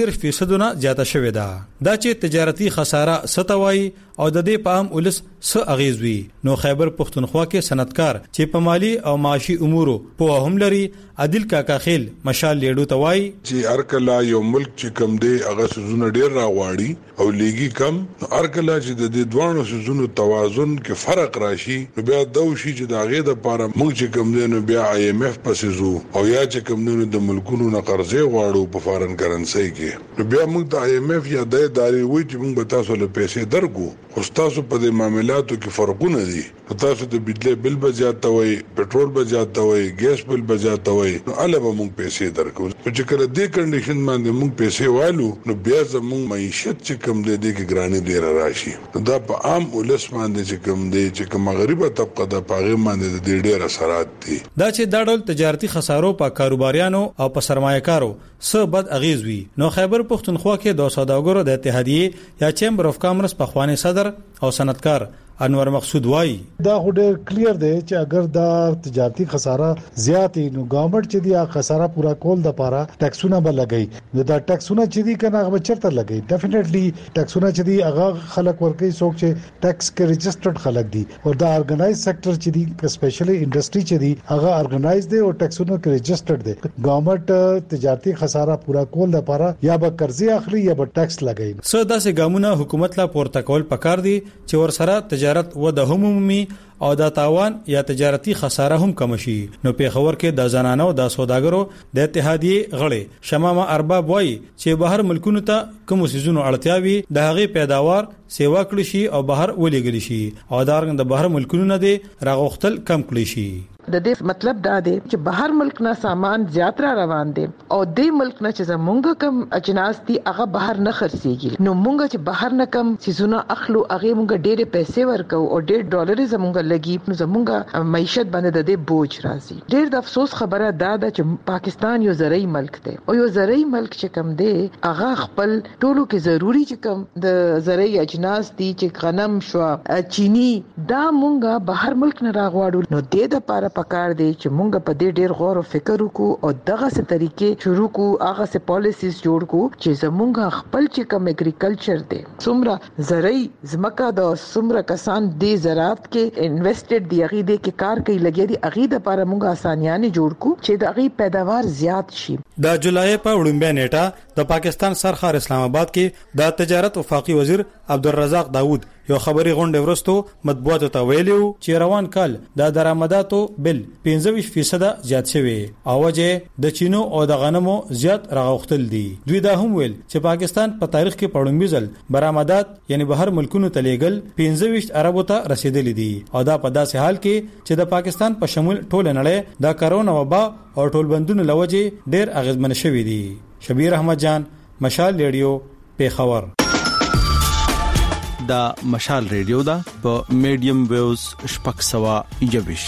S16: 2% نه زیاته شوې ده دا چې تجارتي خساره ستوي او د دې په عام ولس څه اغیز وي نو خیبر پختونخوا کې صنعتکار چې په مالی او معاشي امورو په هم لري عادل کاکا خیل مشال لیډو توای
S17: چې ارکلا یو ملک چې کم دی هغه سوزونه ډیر راغواړي او لیګي کم ارکلا چې د دې دوانو سوزونو توازن کې فرق راشي نو بیا دوشي چې د هغه د لپاره موږ چې کم دی نو بیا IMF پسې زو او یا چې کم دی د ملکونو نه قرضې غواړو په فارن کرنسي کې نو بیا موږ د IMF یا د ادارې وایي چې موږ به تاسو له پیسې درکو خو تاسو په دې معاملاتو کې فرقونه دي تاسو د بجلی بل به زیاتوي پټرول به زیاتوي ګیس بل به زیاتوي نو علاوه موږ پیسې درکو چې کله دې کنډیشن باندې موږ پیسې والو نو بیا زموږ معیشت چې کم دی د ګرانی ډیر راشي دا په عام ولس باندې چې کم دی چې کوم غریبه طبقه د پاغه باندې د ډیر اثرات دي
S16: دا چې دا ډول تجارتي خسارو په کاروباریانو او په سرمایه‌کارو څه بد اغیز وي نو خیبر پختونخوا کې د سوداګرو د اتحادیه یا چیمبر اف کامرس په خواني صدر او صنعتکار انور مقصود وای
S18: دا هډر کلیر دی چې اگر دا تجارتي خساره زیات نو ګورنمنت چې دی خساره پورا کول د پاره ټیکسونه به لګي نو دا ټیکسونه چې دی کنه هغه چرته لګي ډیفینیټلی ټیکسونه چې دی هغه خلک ورکي څوک چې ټیکس کې رجسټرډ خلک دي او دا ارګنایز سېکټر چې دی سپیشلی انډستری چې دی هغه ارګنایز دی او ټیکسونه کې رجسټرډ دی ګورنمنت تجارتي خساره پورا کول د پاره یا به قرضې اخلي یا به ټیکس لګي
S16: څه داسې ګامونه حکومت لا پورته کول پکار دي چې ور سره تجارت و د همومي او د تاوان یا تجارتي خساره هم کم شي نو پیښور کې د زنانو د سوداګرو د اتحادیه غړي شمامه ارباب وای چې بهر ملکونو ته کوم سيزونو اړتیاوي د هغه پیداوار سیوا کړی شي او بهر ولېګل شي او دارنګ د بهر ملکونو نه دي راغختل کم کړی شي
S19: د دې مطلب دا دی چې بهر ملک نه سامان زیات را روان دي او د ملک نه چې زمونږ کم اجناس دي هغه بهر نه خرڅيږي نو مونږ چې بهر نه کم سيزونه اخلو هغه مونږ ډېر پیسې ورکو او $1 زمونږ لګي نو زمونږ معیشت باندې د دې بوج راځي ډېر د افسوس خبره دا ده چې پاکستان یو زرعي ملک دی او یو زرعي ملک چې کم دی هغه خپل ټولو کې ضروری چې کم د زرعي اجناس دي چې غنم شو چینی دا مونږ بهر ملک نه راغواړو نو د دې لپاره پکار دی چې مونږ په دې ډېر غور او فکر وکړو او دغه څه طریقې شروع کو هغه څه پالیسیز جوړ کو چې زمونږ خپل چې کوم اګریکلچر دی څومره زرعي زمکه د څومره کسان دې زراعت کې انویسټډ دی هغه دې کې کار کوي لګي دي هغه د لپاره مونږ اسانیانه جوړ کو چې د هغه پیداوار زیات شي
S16: د جولای په وړاندې نیټه د پاکستان سرخار اسلام آباد کې د تجارت وفاقي وزیر عبدالرزاق داوود یو خبري غونډه ورستو مطبوعاتو ته ویلو چې روان کال د درآمداتو بل 25% زیات شوی او وجه د چینو او د غنمو زیات راغختل دي. دوی دا هم ویل چې پاکستان په تاریخ کې پړومبي ځل برآمدات یعنی بهر ملکونو ته لیږل 25 اربو ته رسیدلی دي او دا په داسې حال کې چې د پاکستان په شمول ټول نړۍ د کرونا وبا او ټول بندونو لوجه ډېر اغیزمن شوی دي. شبیر احمد جان، مشال ریډیو، پیښور.
S20: دا مشال ریډیو دا په میډیم ویوز شپږ سوا یوش.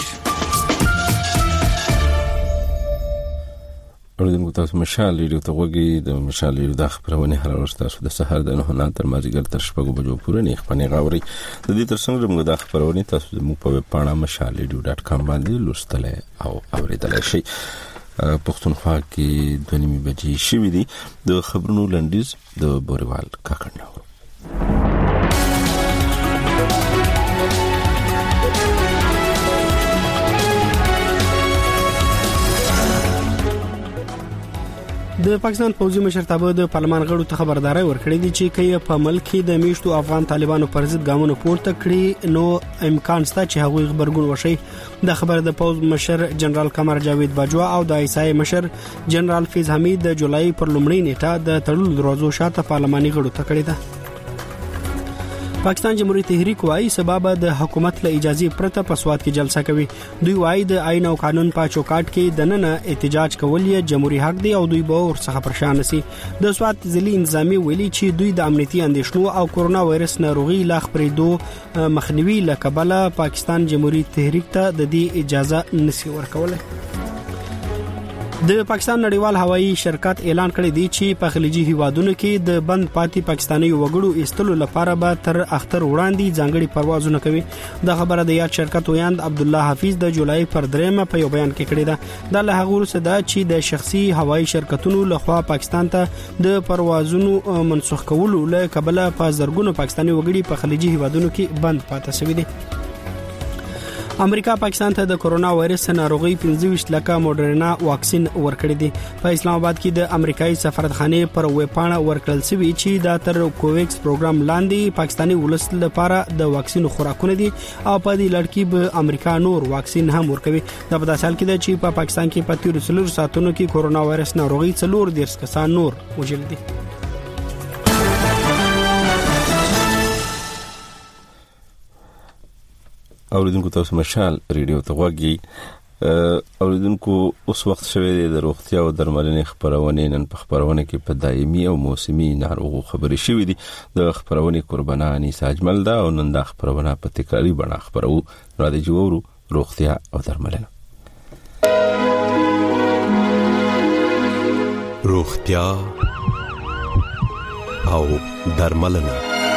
S1: اوریدونکو تاسو مشال ریډیو ته وګورئ. د مشال ریډیو د خبرونه هر ورځ تاسو د سحر د 9 تر مازیګر تر 6 بجو پورې نه خپنه غاوري. د دې ترڅنګ موږ د خبرونه تاسو موږ په ویب پاڼه mashalradio.com باندې لوستل او اوریدل شئ. پښتونخوا کې 2:30 بجې شوې دي. د خبرونو لنډیز د بوریوال کاکړنو.
S2: د پاکستان پوځي مشرتابه د پارلمان غړو ته خبرداري ورکړې دي چې کله په ملک کې د میشتو افغان طالبانو پر ضد ګامونه پورته کړي نو امکان شته چې هغوی خبرګون وشي. د خبر د پوځ مشر جنرال قمر جاوید باجوا او د ایسای مشر جنرال فیض حمید د جولای پر لومړۍ نیټه د تړلو دروازو شاته پارلماني غړو ته کړې ده. پاکستان جمهوریت تحریک وايي سبب د حکومت له اجازه پرته په سواد کې جلسه کوي. دوی وايي د آئین او قانون په چوکاټ کې د نن احتجاج کول یې جمهوریت حق دی او دوی به ورڅخه پرشان نشي. د سواد ځلي انتظامی ویلي چې دوی د امنیتي اندېښنو او کورونا وایرس ناروغي لا خپرېدو مخنیوي لکبله پاکستان جمهوریت تحریک ته د دې اجازه نشي ورکولای. د پاکستان نړیوال هوایي شرکت اعلان کړی دی چې په خلیجي هیوادونو کې د بند پاتې پاکستاني وګړو ایستلو لپاره به تر اختر وړاندې ځانګړي پروازونه کوي. د خبره د یاد شرکت ویاند عبد الله حفیظ د جولای پر 3 په یو بیان کې کړی ده. د له هغه وروسته دا چې د شخصي هوایي شرکتونو لخوا پاکستان ته د پروازونو منسوخ کولو له کبله په زرګونو پاکستاني وګړي په خلیجي هیوادونو کې بند پاتې شوي دي. امریکا پاکستان ته د کورونا وایرس ناروغي 25 لکه موډرنا واکسین ورکړی دی. په اسلام آباد کې د امریکایي سفارتخانه پر ویب پاڼه ورکړل شوی چې د تر کوویکس پروګرام لاندې پاکستاني ولس لپاره د واکسین خوراکونه دي او په دې لړ کې به امریکا نور واکسین هم ورکوي. دا په داسې حال کې ده چې په پاکستان کې په 13 ساعتونو کې کورونا وایرس ناروغي 4 کسان نور وژل دي.
S1: اوریدونکو تاسو مشال ریډیو ته وګورئ. اوریدونکو اوس وخت شوی دی د روغتیا او درملنې خبرونه نن په خبرونه کې په دایمي او موسمي ناروغو خبرې شوې دي. د خبرونه قربانه انیس اجمل ده او نن د خبرونه په تکراری بڼه خبرو را دي جوړو روغتیا او درملنه.
S20: روغتیا او درملنه.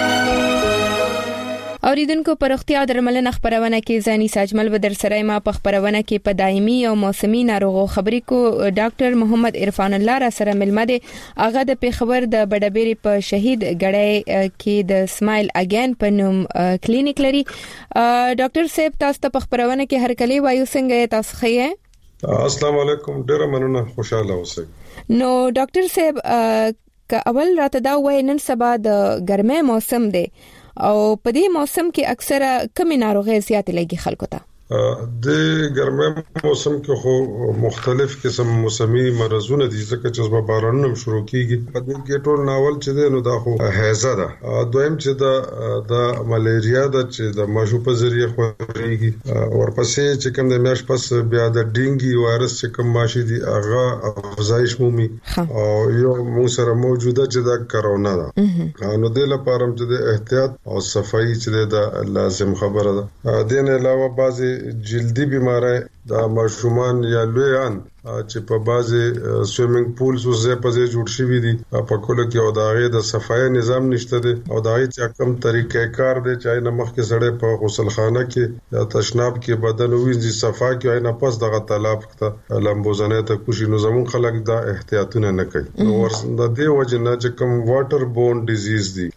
S21: اوریدونکو په روغتیا او درملنه خبرونه کې زانی ساجمل بدر سره ما په خبرونه کې په دایمي او موسمي ناروغو خبرې کو ډاکټر محمد عرفان الله را سره ملمه دي. هغه د پیښور د بډبېری په شهید غړې کې د اسماعیل اگین په نوم کلینیک لري. ډاکټر صاحب تاسو ته په خبرونه کې هر کلی وایو څنګه تاسو خې؟
S22: السلام علیکم، ډیر مننه، خوشاله اوسئ.
S21: نو ډاکټر صاحب که اول راته دا وای نن سبا د ګرمه موسم دی او په دې موسم کې اکثره کمی ناروغي زیاتې لګي خلکو ته.
S22: د ګرمه موسم کې خو مختلف قسم موسمي مرزونه دي ځکه چې په بارانونو شروع کیږي. په دې کې ټول ناول چې دی نو دا خو هیزه ده. دویم چې د ملیریا د چې د ماشو په ذریعہ خوريږي. ورپسې چې کوم د میاش پس بیا د ډینګي وایرس چې کوم ماشي دي هغه افزایش مومي او یو مو سره موجوده چې د کرونا ده. نو د لپاره چې د احتیاط او صفائی چې د لازم خبره ده. د نه علاوه بعضي جلدی بیماری دا ماشومان یا لویان چې په بازي سویمینګ پولز او زپځه جوړ شوی دي په کولو کې او داغه د صفای نظام نشته دي او داغه چې کوم طریقې کار دي چې نه مخ کې سړې په غسلخانه کې یا تشناب کې بدن وینځي صفا کې نه پس دغه طلب ته لمبوزنه ته کوشي. نو زمون خلک دا احتیاطونه نه کوي. نو ورسره د دې وجه نه چې کوم واټر بون ډیزیز دي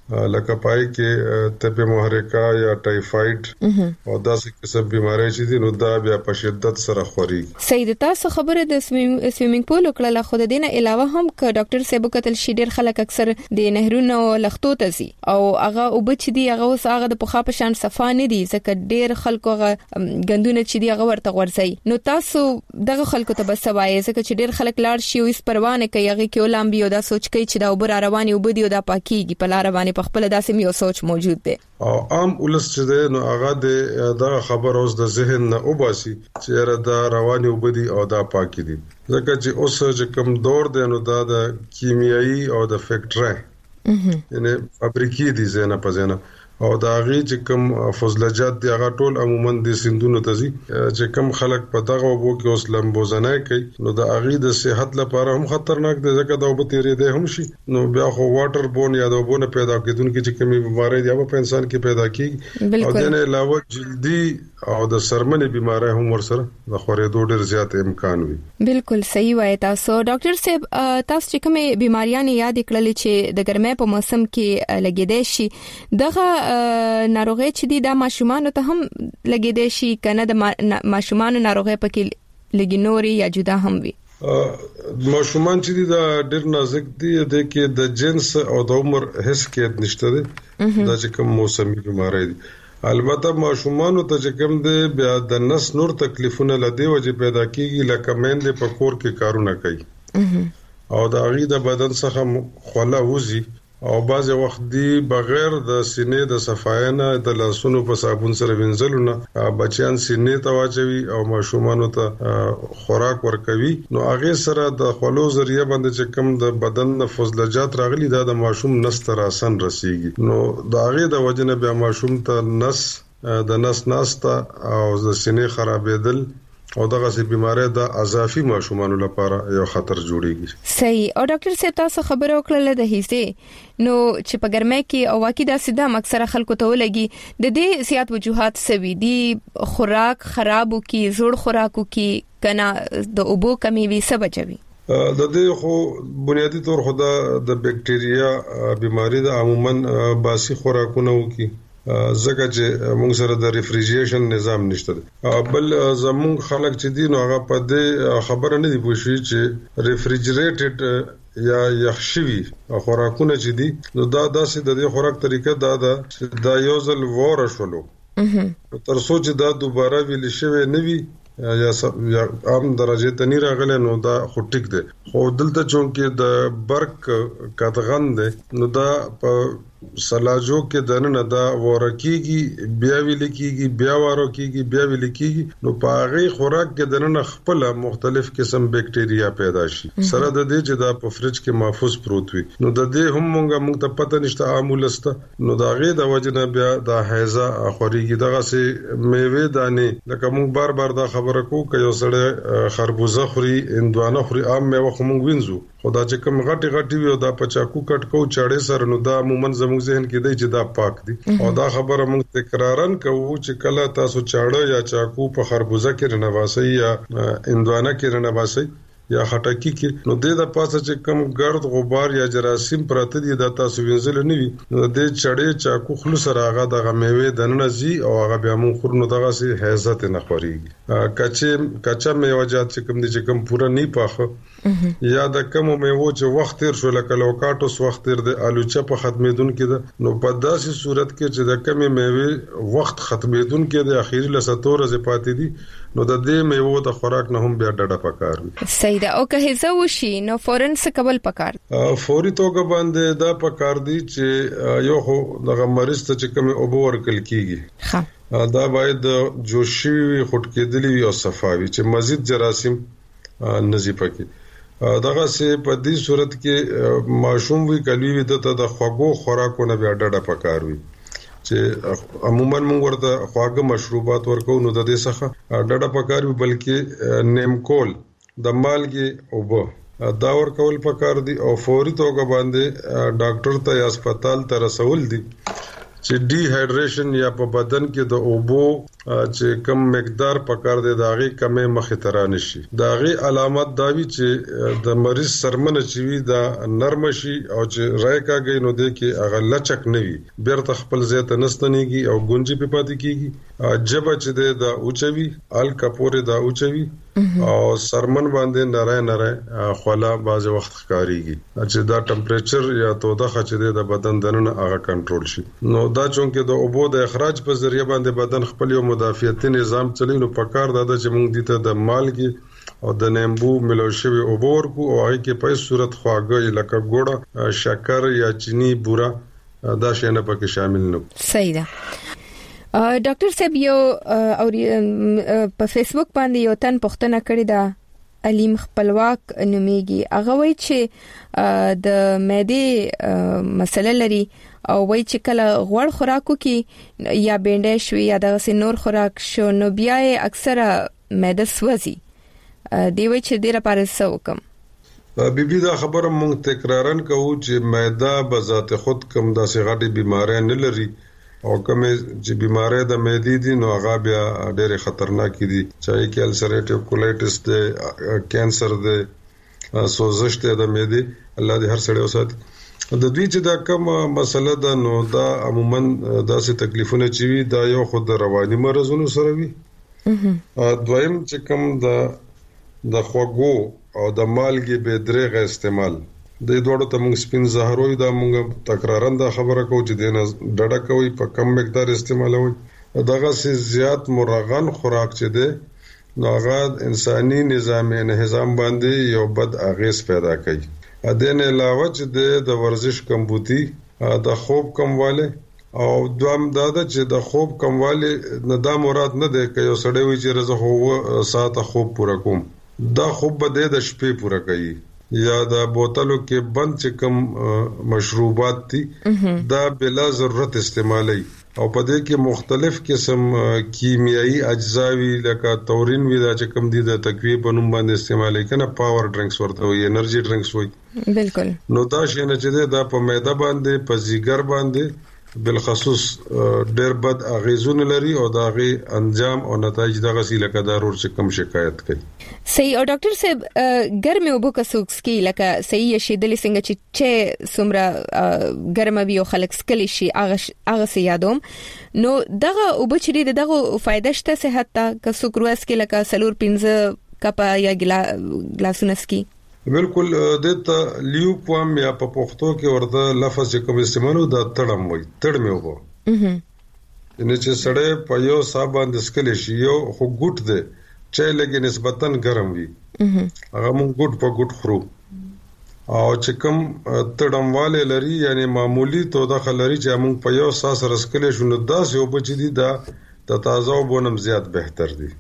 S22: لکه پای کې تپه محرکه یا ټایفاید او داسې قسم بیماری چې دي نو دا بیا په شدت سره خوري.
S21: سید تاسو خبره د سویمینګ پول کړه خو د دینه علاوه هم ک ډاکټر صاحب کتل شي ډیر خلک اکثر د نهرونو لختو ته زی او هغه وبچ دي هغه اوس هغه د پخا په شان صفا نه دي ځکه ډیر خلکو هغه غندونه چې دي هغه ورته ورځي نو تاسو دغه خلکو ته بس وایي ځکه چې ډیر خلک لاړ شي او اس پروانه کوي هغه کې ولامبي او دا سوچ کوي چې دا وبر رواني وبدي او دا پاکيږي په لار باندې په خپل داسې یو سوچ موجود دی
S22: او عام ولس چې ده نو هغه د دا خبر اوس د ذهن نه وباسي چې دا رواني وبدي او دا پاکي دي ځکه چې اوس چې کوم دور دی نو دا د کیمیاوي او د فیکټری یعنی فابریکي دي زنه په زنه او دا غي چې کوم فضلجات دی هغه ټول عموما د سندونو ته زی چې کوم خلک په دغه وبو کې اوس لمبوزنای کوي نو دا غي د صحت لپاره هم خطرناک دی ځکه دا وب تیرې دی هم شي نو بیا خو واټر بون یا د وبونه پیدا کېدونکو چې کومي بیماری دی په انسان کې پیدا کیږي او د نه علاوه جلدی او د سرمنې بیماری هم ورسره د خورېدو ډېر زیات امکان وي.
S21: بالکل صحیح وایي تاسو ډاکټر صاحب تاسو چې کومه بیماریاں یاد کړلې چې د ګرمۍ په موسم کې لګیدې شي دغه ناروغي چې دي د ماشومان ته هم لګیدې شي کنه د ماشومان ناروغي پکې لګینوري یا جدا هم وي.
S22: ماشومان چې دي دا ډېر نازک دي د کې د جنس او د عمر هیڅ کې نشته دي دا چې کوم موسمي بیماری دي البته ماشومان ته چې کوم دي بیا د نس نور تکلیفونه لدی وجه پیدا کیږي لکه مېندې په کور کې کارونه کوي او د اغي د بدن څخه خوله وزي او بعض وخت دی بغیر د سینې د صفاینه د لاسونو په صابون سره وینځلونه بچیان سینې ته واچوي او ماشومانو ته خوراک ورکوي نو هغه سره د خلو ذریعہ باندې چې کوم د بدن د فضلجات راغلي دا د ماشوم نس تر آسان رسیږي نو دا هغه د وجنه بیا ماشوم ته د نس ناستا او د سینې خرابېدل او دغه سي بیماری د اضافي ماشومانو لپاره یو خطر جوړیږي.
S21: صحیح او ډاکټر صاحب تاسو خبره وکړه د هیڅ نو چې په ګرمۍ کې او واقعي د سیده اکثره خلکو ته ولګي د دې سیات وجوهات سوي دي خوراک خرابو کې زوړ خوراکو کې کنه د اوبو کمی وي سبجوي
S22: د دې خو بنیادی طور خدا د بکټیریا بیماری د عموما باسي خوراکونه وکي زګه چې موږ سره د ریفریجریشن نظام نشته بل زموږ خلک چې دي نو هغه په دې خبره نه دی پوښي چې ریفریجریټډ یا یخشوي خوراکونه چې دي نو دا داسې د دې خوراک طریقه دا یو ځل وره شولو تر څو چې دا دوباره ویل شوی نه وي یا عام درجه ته نه راغلی نو دا خو ټیک دی خو دلته چونکې د برق کاتغن دی نو دا په سلاجو کې دنه دا ورکیږي بیا ویل کیږي بیا ورکیږي بیا ویل کیږي نو په هغه خوراک کې دنه خپل مختلف قسم بکټیریا پیدا شي سره د دې چې دا په فریج کې محفوظ پروت وي نو د دې هم موږ ته پته نشته عامولسته نو دا غي د وجنه بیا د هیزه اخوريږي دغه سي میوه دانه لکه موږ بار دا خبره کو چې یو سړی خربوزه خوري اندوانه خوري عام میوه خو موږ وینځو خدا چې کوم غټي وي او دا پچاکو کټ کو چاړې سره نو دا عموما زموږ ذهن کې دی چې دا پاک دي او دا خبره موږ تکرارن کوو چې کله تاسو چاړه یا چاکو په خربوزه کې رنواسي یا اندوانه کې رنواسي یا خټکی کې نو د پاسه چې کم ګرد غبار یا جراثیم پراته دي دا تاسو وینځل نه وي نو د چړې چاکو خلص راغه د میوه دنه زی او هغه بیا مون خورنو دغه سي حیزت نه خوريږي کچا میوه جات چې کم دي چې کم پورا نه پاخه یا د کوم میوه چې وخت تیر شو لکه لوکاټوس وخت تیر د الوچا په ختمېدون کې نو په داسې صورت کې چې د کوم میوه وخت ختمېدون کې د اخیری لساتور ز پاتې دي نو د دې میوه د خوراک نه هم بیا ډډه پکار وي.
S21: صحیح ده او که هیڅ وشي نو فورن څه کول پکار
S22: فوري توګه باندې دا پکار دي چې یو خو دغه مریض ته چې کوم اوبو ورکل کیږي دا باید جوشي خټ کېدلی وي او صفاوي چې مزید جراثیم نزي پکې دغه سه په دې صورت کې ماشوم وی کلی وي ته د خوګو خوراکونه بیا ډډه پکار وي چې عموما موږ ورته خواږه مشروبات ورکو نو د دې څخه ډډه پکار وي بلکې نیمکول د مالګي او دا ورکول پکار دي او فوري توګه باندې ډاکټر ته یا هسپتال ته رسول دي چې ډي هایډریشن یا په بدن کې د اوبو چې کم مقدار پکار دی داغي کمه مخه ترانه شي. داغي علامات داوی چې د مریض سرمنه چوي دا نرم شي او چې رايکاږي نو د کې هغه لچک نوي بیرته خپل ځای ته نستنيږي او ګونجي په پاتې کیږي. جبه چې د اوچوي ال کپوره دا اوچوي او سرمن باندې نارای خولا باز وخت ښکاریږي چې دا ټمپریچر یا توده چې د بدن دننه هغه کنټرول شي. نو دا چونکه د اوبو د اخراج په ذریعہ باندې بدن خپل یو مدافعتي نظام چلی نو پکار دا چې موږ دته د مالګي او د نیمبو ملوشوي اوبو ورکو او هغه کې په صورت خواږه لکه ګوړه شکر یا چینی بورا دا شینه پکې شامل نه.
S21: صحیح ده. ډاکټر صاحب یو او په فیسبوک باندې یو تن پوښتنه کړې ده علیم خپلواک نوميږي. هغه وایي چې د معدې مسله لري او وایي چې کله غوړ خوراکو کې یا بینډه شوي یا دغه نور خوراک شو نو بیا اکثره معده سوځي. دی وایي چې ډیره پارسه وکم.
S22: بیبي دا خبره مونږ تکرارن کوو چې معده به ذات خود کم داسې غټي بیماری نه لري او کومه چې بیماری د معدې دي نو هغه بیا ډېر خطرناک دي. چاہے کې السریټیو کولایټس ده کینسر ده سوزش ده د معدې الله دې هر سړی وساتي. د دوی چې دا کوم مسله ده نو دا عموما داسې تکلیفونه چې وي دا یو خود رواني مرزونو سره وي. دویم چې کوم د خوګو او د مالګي به درېغه استعمال د دوړو ته موږ سپین زهر وي دا موږ تکرارن دا خبره کوو چې دینه ډډه کوي په کم مقدار استعمالوي. دغه سي زیات مرغن خوراک چې ده نو هغه انساني نظام باندې یو بد اغیز پیدا کوي. دین علاوه چې د ورزش کمبودي د خوب کمواله او دوام دا چې د خوب کمواله نه دا مراد نه ده چې یو سړی وي چې رزه هو ساعت خوب پوره کوم دا خوب به د شپې پوره کوي یا د بوتلو کې بند چې کم مشروبات دي دا بلا ضرورت استعمالي او په دې کې مختلف قسم کیمیاوي اجزاوي لکه تورین وی دا چې کم دي د تقویه په نوم باندې استعمالي کنه پاور ډرینکس ورته وي انرژي ډرینکس وي.
S21: بالکل.
S22: نو دا شي نه چې دا په معده باندې په ځیګر باندې بالخصوص ډېر بد اغیزونه لري او دا غي انجام او نتایج دغه سي لکه ضرور چې کم شکایت کوي.
S21: صحیح. او ډاکټر صاحب ګرمه وبو کسوکس کی لکه صحیح شي د لسنګ چې سمره ګرمه وي او خلک سکلی شي هغه سي یادوم نو دغه وبچري دغه فائدہ شته صحت ته کسوک روز کې لکه سلور 15 کپ یا ګلاسونه سکي.
S22: بالکل دته لیو کوم یا په پښتو کې ورته لفظ کوم استعمالو دا تړم وي تړمه وو ان چې سړی په یو صابون د سکل شي یو خو ګوټ ده چې لګي نسبتاً ګرم وي هغه مونږ ګوټ په ګوټ خورو او چې کوم تړمواله لري یعنی معمولی تو داخل لري چې مونږ په یو ساس رسکل شو نو دا یو بچی دي دا تازه وبونم زیات بهتر دي.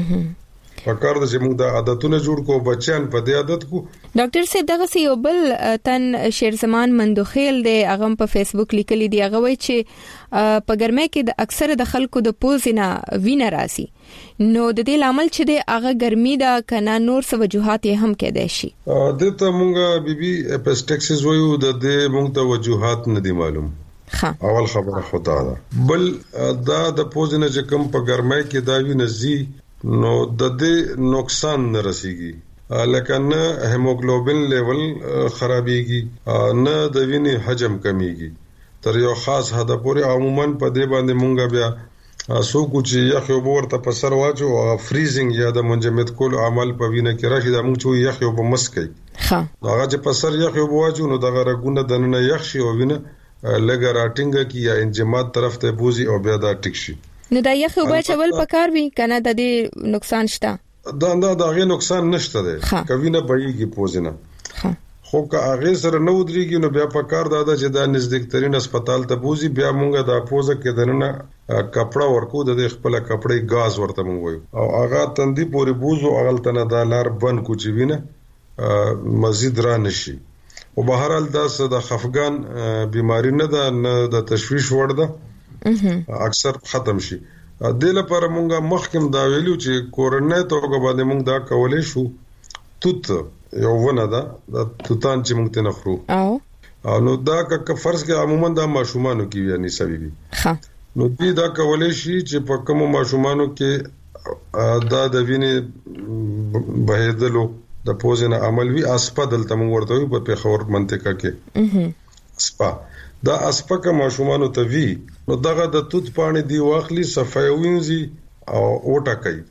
S22: فکر د چې موږ د عادتونو جوړ کو بچیان په دې عادت کو.
S21: ډاکټر صاحب دغه یو بل تن شیرزمان مندوخیل دی هغه په فیسبوک لیکلی دی هغه وایي چې په ګرمه کې د اکثره د خلکو د پوزینه وینه راسي نو د دې لامل چې د هغه ګرمي دا کنه نور څه وجوهات هم کېدای شي.
S22: دته موږ بیبي اپسټکسس وایو د دې موږ ته وجوهات نه دي معلوم. اول خبره خدا ده بل دا د پوزینه چې کوم په ګرمه کې دا وینه زی نو د دې نقصان نه رسیږي لکه نه هیموګلوبین لیول خرابېږي نه د وینې حجم کمیږي تر یو خاص حد پورې. عموما په دې باندې مونږ بیا سوکو چې یخ یو ورته په سر واچو او فریزینګ یا د منجمد کول عمل په وینه کې راشي د مونږ چې یخ یو په مسکي هغه چې په سر یخ یو واچو نو دغه رګونه دنه یخ شي او وینه لګا راټینګ کی یا انجماد طرف ته بوزي او بیا دا ټیک شي.
S21: نو دا یخ وبا چول پکار وی کنه د دې نقصان شته
S22: دا غي نقصان نشته ده کوینه بېږي پوزینه خو که هغه سره نو دريږي نو بیا پکار دا چې دا نزدیکترین هسپتال ته بوزي بیا مونږه دا پوزه کې درنه کپڑا ورکو د خپل کپړې غاز ورته مونږ وایو او هغه تندي پوری بوزو اغلتنه دا لار بن کو چې وینه مزید را نشي. او بهرحال دا د خفقان بیماری نه ده د تشویش وړ ده اکثر ختم شي. د لپاره مونږه مخکم دا ویلو چې کورنۍ توګه باندې مونږ دا کولې شو توت یو ونه ده د توتان چې مونږ ته نخرو او نو دا که فرض کې عموما دا ماشومانو کې یعنی سببي نو دوی دا کولای شي چې په کوم ماشومانو کې دا د وینې بهیدلو د پوزنه عمل وی اسپا دلته موږ ورته په پیښور منطقه کې اسپا دا اسپا کا ماشومانو ته وی نو دغه د توت پانی دی واخلي صفای وینځي او اوټه کوي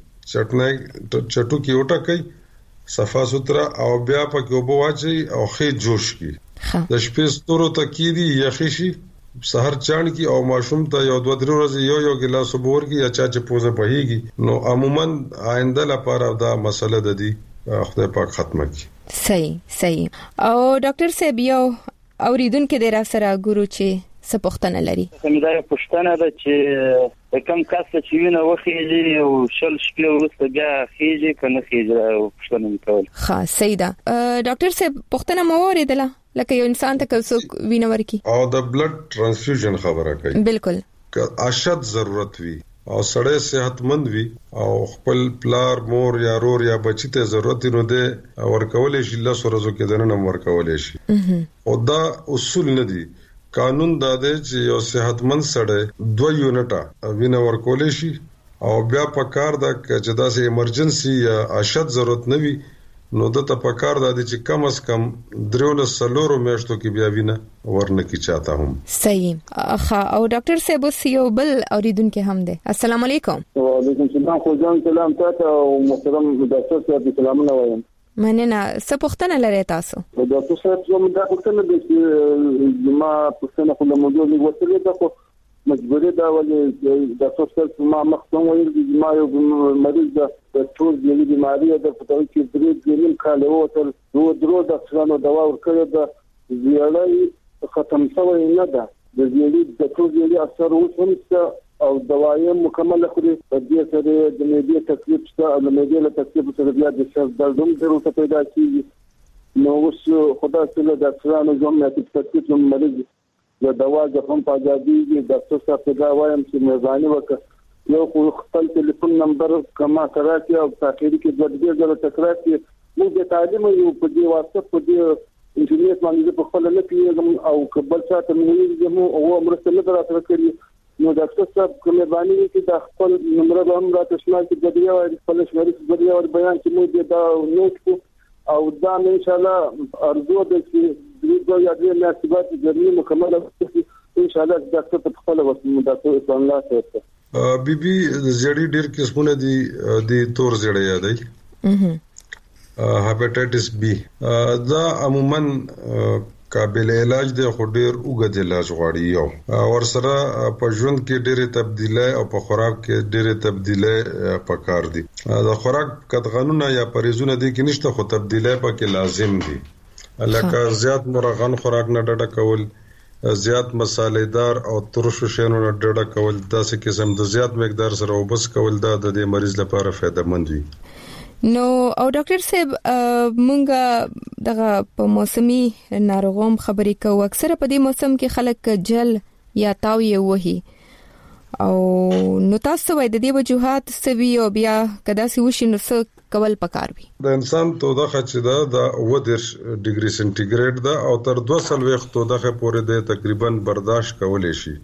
S22: چټو کې اوټه کوي صفا سوترا او بیا په کې وبواچي او خې جوش کی د شپې ستورو ته کې دی یخی شي سحر چاند کی او ماشوم ته یو 2-3 ورځې یو ګلاس وبور کی یا چا چې پوزه بهيږي نو عموما آینده لپاره دا مسله د دې خدای پاک ختمه کی.
S21: صحیح او ډاکټر صاحب یو اوریدونکو د را سره ګورو چې څه پوښتنه لري.
S3: دا پوښتنه ده چې کوم کس چې وینه وخیږي او شل شپې وروسته بیا خیږي کنه خیږي او پوښتنه وکول.
S21: ها صحیح ده. ډاکټر صاحب پوښتنه مو اوریدله لکه یو انسان ته څوک وینه ورکی
S22: او د بلډ ترانسفیوژن خبره کوي.
S21: بالکل
S22: که اشد ضرورت وي او سړی صحتمند وي او خپل پلار مور یا رور یا بچی ته ضرورت نو ده ورکولې شي لاسو ورځو کې دنه ورکولې شي. او دا اصول نه دي. قانون دا دی چې یو صحتمند سړی 2 یونټه وینه ورکولې شي او بیا په کار دا چې دا سه ایمرجنسي یا اشد ضرورت نه وي نو د ته په کار دا دي چې کم از کم 3 میاشتو کې بیا وینه ورنکې چاته هم.
S21: صحیح. او ډاکټر صاحب یو بل اوریدونکو هم ده. السلام علیکم.
S3: وعلیکم السلام. خو ځان سلام تاسو او محترم ډاکټر صاحب سلامونه وایم.
S21: مننه. څه پوښتنه لرئ تاسو؟
S3: ډاکټر صاحب زموږ دا پوښتنه ده چې ما پوښتنه خو له موضوع وڅلې ده خو مجبورې دا ولې ډاکټر صاحب ما مخکې ویل چې ما یو مریض د ټول دې بیماری د پټوي چې درې کال ووتل درو د څنګه دوا ورکړه د زیړی ختم شوی نه ده د زیړی د ټول دې اثر وښنسته او دوايي مکمل خوري په دې سره د معدې تکلیف شته او د معدې له تکلیف سره بیا د سر دردوم ضرورت پیدا کیږي نو اوس خدای سره د څنګه زوم نه تکلیف نو مریض د دوا د هم په ځادي د ډاکټر صاحب دا وایم چې میزاني وکړه یو خو خپل ټلیفون نمبر کما کراچي او تاخيري کې د دې ضرورت تکرار کې موږ د تعلیم یو په دې واسطه په دې انټرنیټ باندې په خپل نه پیږم او قبل ساعت موږ هم او مرسته نه درته کړی نو ډاکټر صاحب کومه باندې چې د خپل نمبر هم راته شمال کې د دې او خپل شماري د دې او بیان چې موږ دا نوٹ کو او دا ان شاء الله ارزو د دې یا دې مناسبات جرمي مکمله ان شاء الله ډاکټر په خپل وسیله ډاکټر اسلام الله صاحب
S22: بيبي زړی ډیر قسمونه دي د تور زړی یادای هپاتایټس بي دا عموما قابل علاج دی خو ډیر اوږد علاج غواړي یو ورسره په ژوند کې ډېرې تبدیلی او په خوراک کې ډېرې تبدیلی پکار دي د خوراک قطعونه یا پریزونه دي کې نشته خو تبدیلی پکې لازم دي لکه زیات مرغن خوراک نه ډډه کول زیات مصالحدار او ترش شینو نه ډډه کول داسې قسم د زیات مقدار سره وبس کول دا د مریض لپاره فائدہ مند وي
S21: نو او ډاکټر صاحب مونږه دغه په موسمي ناروغوم خبرې کوو اکثره په دې موسم کې خلک جل یا تاوی وهي او نو تاسو وای د دې وجوهات سوي او بیا کدا سی وشي نو څه کول پکار وي
S22: د انسان توده خچدا د 10 ډیګري سنټیګریډ دا او تر 200 وخت توده پورې د تقریبا برداشت کولای شي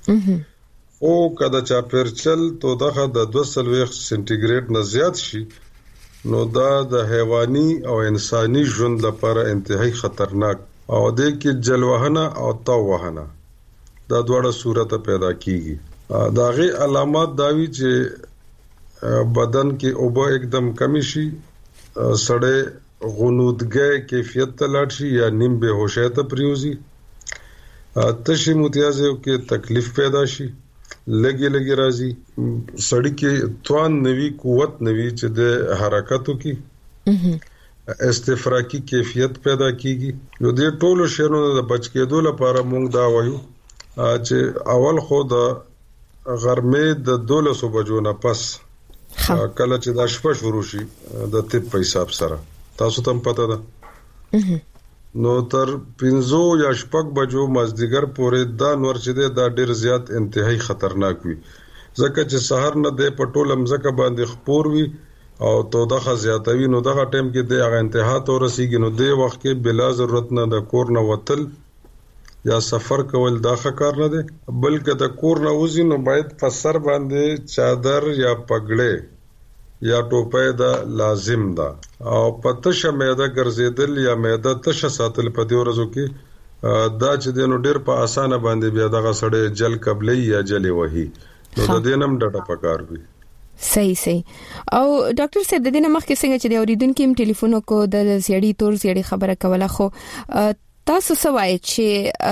S22: او کدا چا پرچل توده د 200 وخت سنټیګریډ نه زیات شي نو دا د حیواني او انساني ژوند لپاره انتهایی خطرناک او د کې جلوهنه او توهنه دا دوړه صورت پیدا کیږي دا غي علامات داوی چې بدن کې اوبه एकदम کمی شي سړې غنودګي کیفیت تلاړ شي یا نیم به هوښه ته پریوزي تشي متیازو کې تکلیف پیدا شي لګي راځي سړی کې توان نوي قوت نوي چې د حرکتو کې استفراقی کیفیت پیدا کیږي نو د ټولو شینو د بچ کېدو لپاره موږ دا وایو چې اول خو د غرمې د 12 بجو نه پس کله چې د شپه شروع شي د طب په حساب سره تاسو ته پته ده نو تر 5 یا 6 بجو مازدیګر پورې دا نور چې دا ډیر زیات انتهایی خطرناک وي ځکه چې سحر نه د پټول مزکه باندې خپور وي او توده زیاتوي نو دغه ټیم کې د هغه انتها ته رسیږي نو د وخت کې بلا ضرورت نه د کور نه وتل یا سفر کول دا ښکار نه دی، بلکې د کور نه وځي نو باید په سر باندې چادر یا پګړې یا ټوپۍ دا لازم ده، او په تشه معده ګرځېدل یا معده تشه ساتل په دې ورځو کې دا چې دینو ډېر په اسانه باندې بیا دغه سړی جل قبلې یا جلې وهي، نو د دې نم ډډه پکار وي.
S21: صحیح. او ډاکټر صاحب د دې مخکې څنګه چې د اوریدونکو ټلیفون کو د زیړی تور زیړی خبره کوله، خو تاسو سوای چې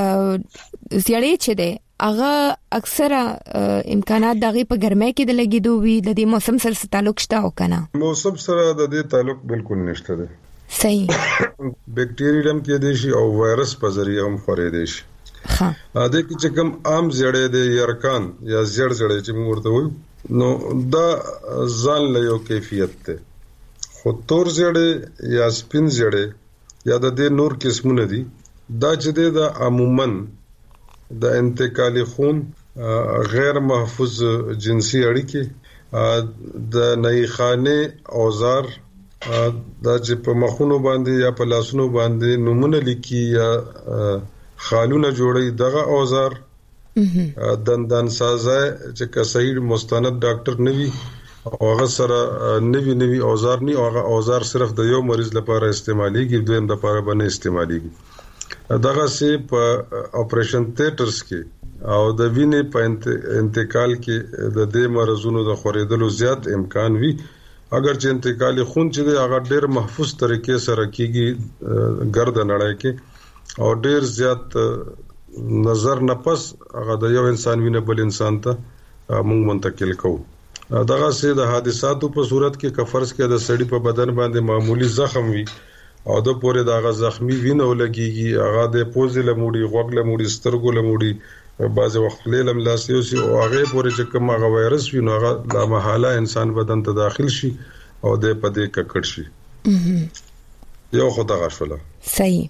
S21: زیړی چې ده هغه اکثره امکانات دغه په ګرمۍ کې د لګیدو وی د دې موسم سره تعلق شته او کنه؟
S22: موسم سره د دې تعلق بالکل نشته ده.
S21: صحیح.
S22: بیکټیرییم کې دي شي او وایرس په ذریعہ هم خوري دي شي.
S21: ها
S22: دا چې کوم عام زیړی دی یرکان یا زیړ چې موږ ورته وایو، نو دا ځان له یو کیفیت ته، خو تور زیړی یا سپین زیړی یا د دې نور قسمونه دي، دا چې دا عموماً د انتقالي خون، غیر محفوظ جنسي اړیکې، د نېخانه اوزار، دا چې په مخونو باندې یا په لاسونو باندې نمونه لیکي یا خالونه جوړي دغه اوزار، دندان سازه چې صحیح مستند ډاکټر نوي او هغه سره نوي اوزار نه، هغه اوزار صرف د یو مریض لپاره استعماليږي، دویم د لپاره باندې استعماليږي. دغه سي په اپریشن تھیټرز کې او د وینې په انتقال کې د دې مرزونو د خورېدلو زیات امکان وي، اگر چې انتقالي خون چې هغه ډېر محفوظ طریقې سره کیږي ګرد نړۍ کې، او ډېر زیات نظر نه پس هغه د یو انسان وینه بل انسان ته موږ منتقل کوو. دغه سي د حادثاتو په صورت کې کفرض کې د سړی په بدن باندې معمولی زخم وي او د پورې دغه زخمی وینه ولګيږي، هغه د پوزې لموړي، غوږ لموړي، سترګو لموړي، بعض وخت لیلم لاسیو سي، او هغه پورې چې کوم هغه وایرس وي نو هغه لا محاله انسان بدن ته داخل شي او د پدې ککړ شي. یو خدای غشوله.
S21: صحیح.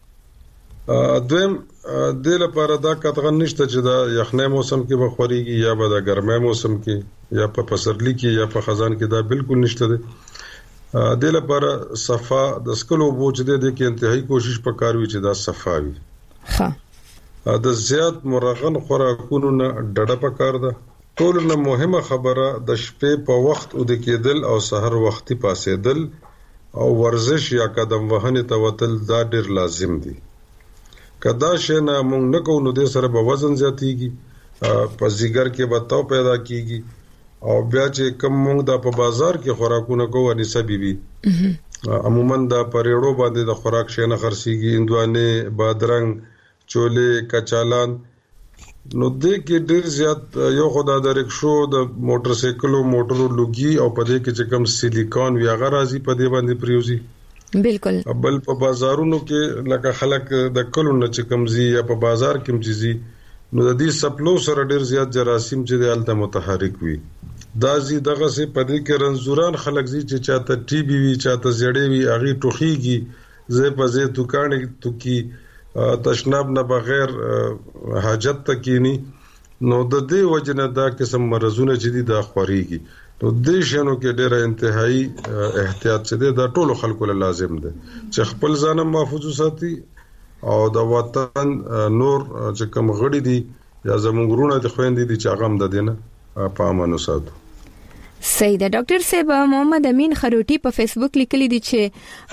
S22: دویم د لپاره دا کتغن نشته چې دا یخنۍ موسم کې بخوريږي یا به د ګرمۍ موسم کې یا په پسرلی کې یا په خزان کې، دا بالکل نشته ده. د لپاره صفا د سکلو بوج دې کې انتهایی کوشش وکړوي چې دا صفا وي.
S21: ها
S22: د زیات مرغن خوراکونو نه ډډه پکار ده. ټول نه مهمه خبره د شپې په وخت او د کېدل او سحر وختي پاسېدل او ورزش یا قدم وهنې ته وتل دا ډیر لازم دي. کدا شنه مونږ نه کوو نو د سره به وزن زیاتیږي، په ځیګر کې به تو پیدا کیږي، او بیا چې کم مونږ د په بازار کې خوراکونه کوو اني سبيبي عموما د پریړو باندې د خوراک شنه خرسيږي، اندوانه، بادرنګ، چولې، کچالان، نو دې کې ډیر زیات یو خدای د رکشو، د موټر سایکلو، موټرو لوګي او په دې کې چې کم سیلیکون وی هغه راځي په دې باندې پریوزي.
S21: بالکل.
S22: بل په بازارونو کې لکه خلک د کلو نه چې کمزي یا په بازار کې مجزي، نو د دې سپلو سره ډیر زیات جراثیم چې د الته متحرک وي، دا زی دغه سه په دې کې رنزوران خلک زی چې چاته ټي بي وي، چاته زړې وي، اغي ټوخيږي، زه په زه توکانې تو کی تشناب نه بغیر حاجت تکینی، نو د دې وجنه دا قسم مرزونه چې دي دا خوريږي. نو د شنو کې ډېر انتهایی احتیاط چې دا ټولو خلکو له لازم ده چې خپل ځان محفوظ وساتي او د وطن نور چې کوم غړي دي یا زموږ ورونه د خويندې دي چې هغه هم د دینه په امن وساتو.
S21: صحیح ده. ډاکټر صاحب محمد امین خروټي په فیسبوک لیکلي دي چې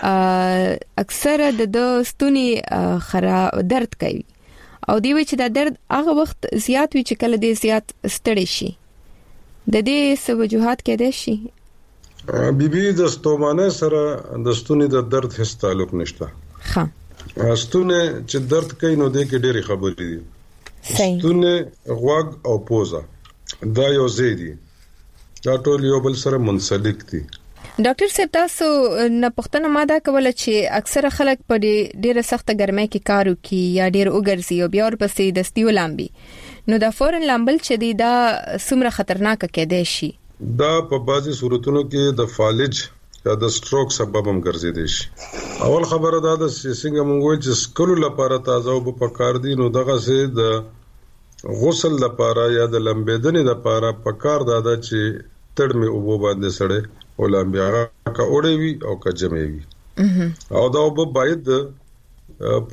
S21: اکثره د ستوني درد کوي او دی وی چې دا درد هغه وخت زیات وي چې کله د زیات ستړي شي. د دې څه وجوهات کېدای شي؟
S22: بیبي د ستومانه سره د ستوني د درد هیڅ تعلق نشته.
S21: ها
S22: ستوني چې درد کوي نو د کې ډېری خبرې دي. ستوني، غوږ او پوزه دا یو ځای دي، دا ټول یو بل سره منسلک دي.
S21: ډاکټر صاحب تاسو نه پښتنه ماده کوله چې اکثره خلک په ډیره سخت ګرمۍ کې کارو کوي یا ډیر وګرځي او بیا ورپسې دستي ولامبي، نو دا فورن لامبل چې دی دا څومره خطرناک کېدای شي؟
S22: دا په بعضي صورتونو کې د فالج یا د سټروک سبب هم ګرځیدي شي. اول خبره دا د څنګه مونږ وایو چې سکلو لپاره تازه او په کار دي، نو دغه سه د غسل لپاره یا د لمبېدنې لپاره په کار دا چې تړمه او باندې سړې او لمبیا کا اوري وي او کا جمعي وي، او دا وب باید په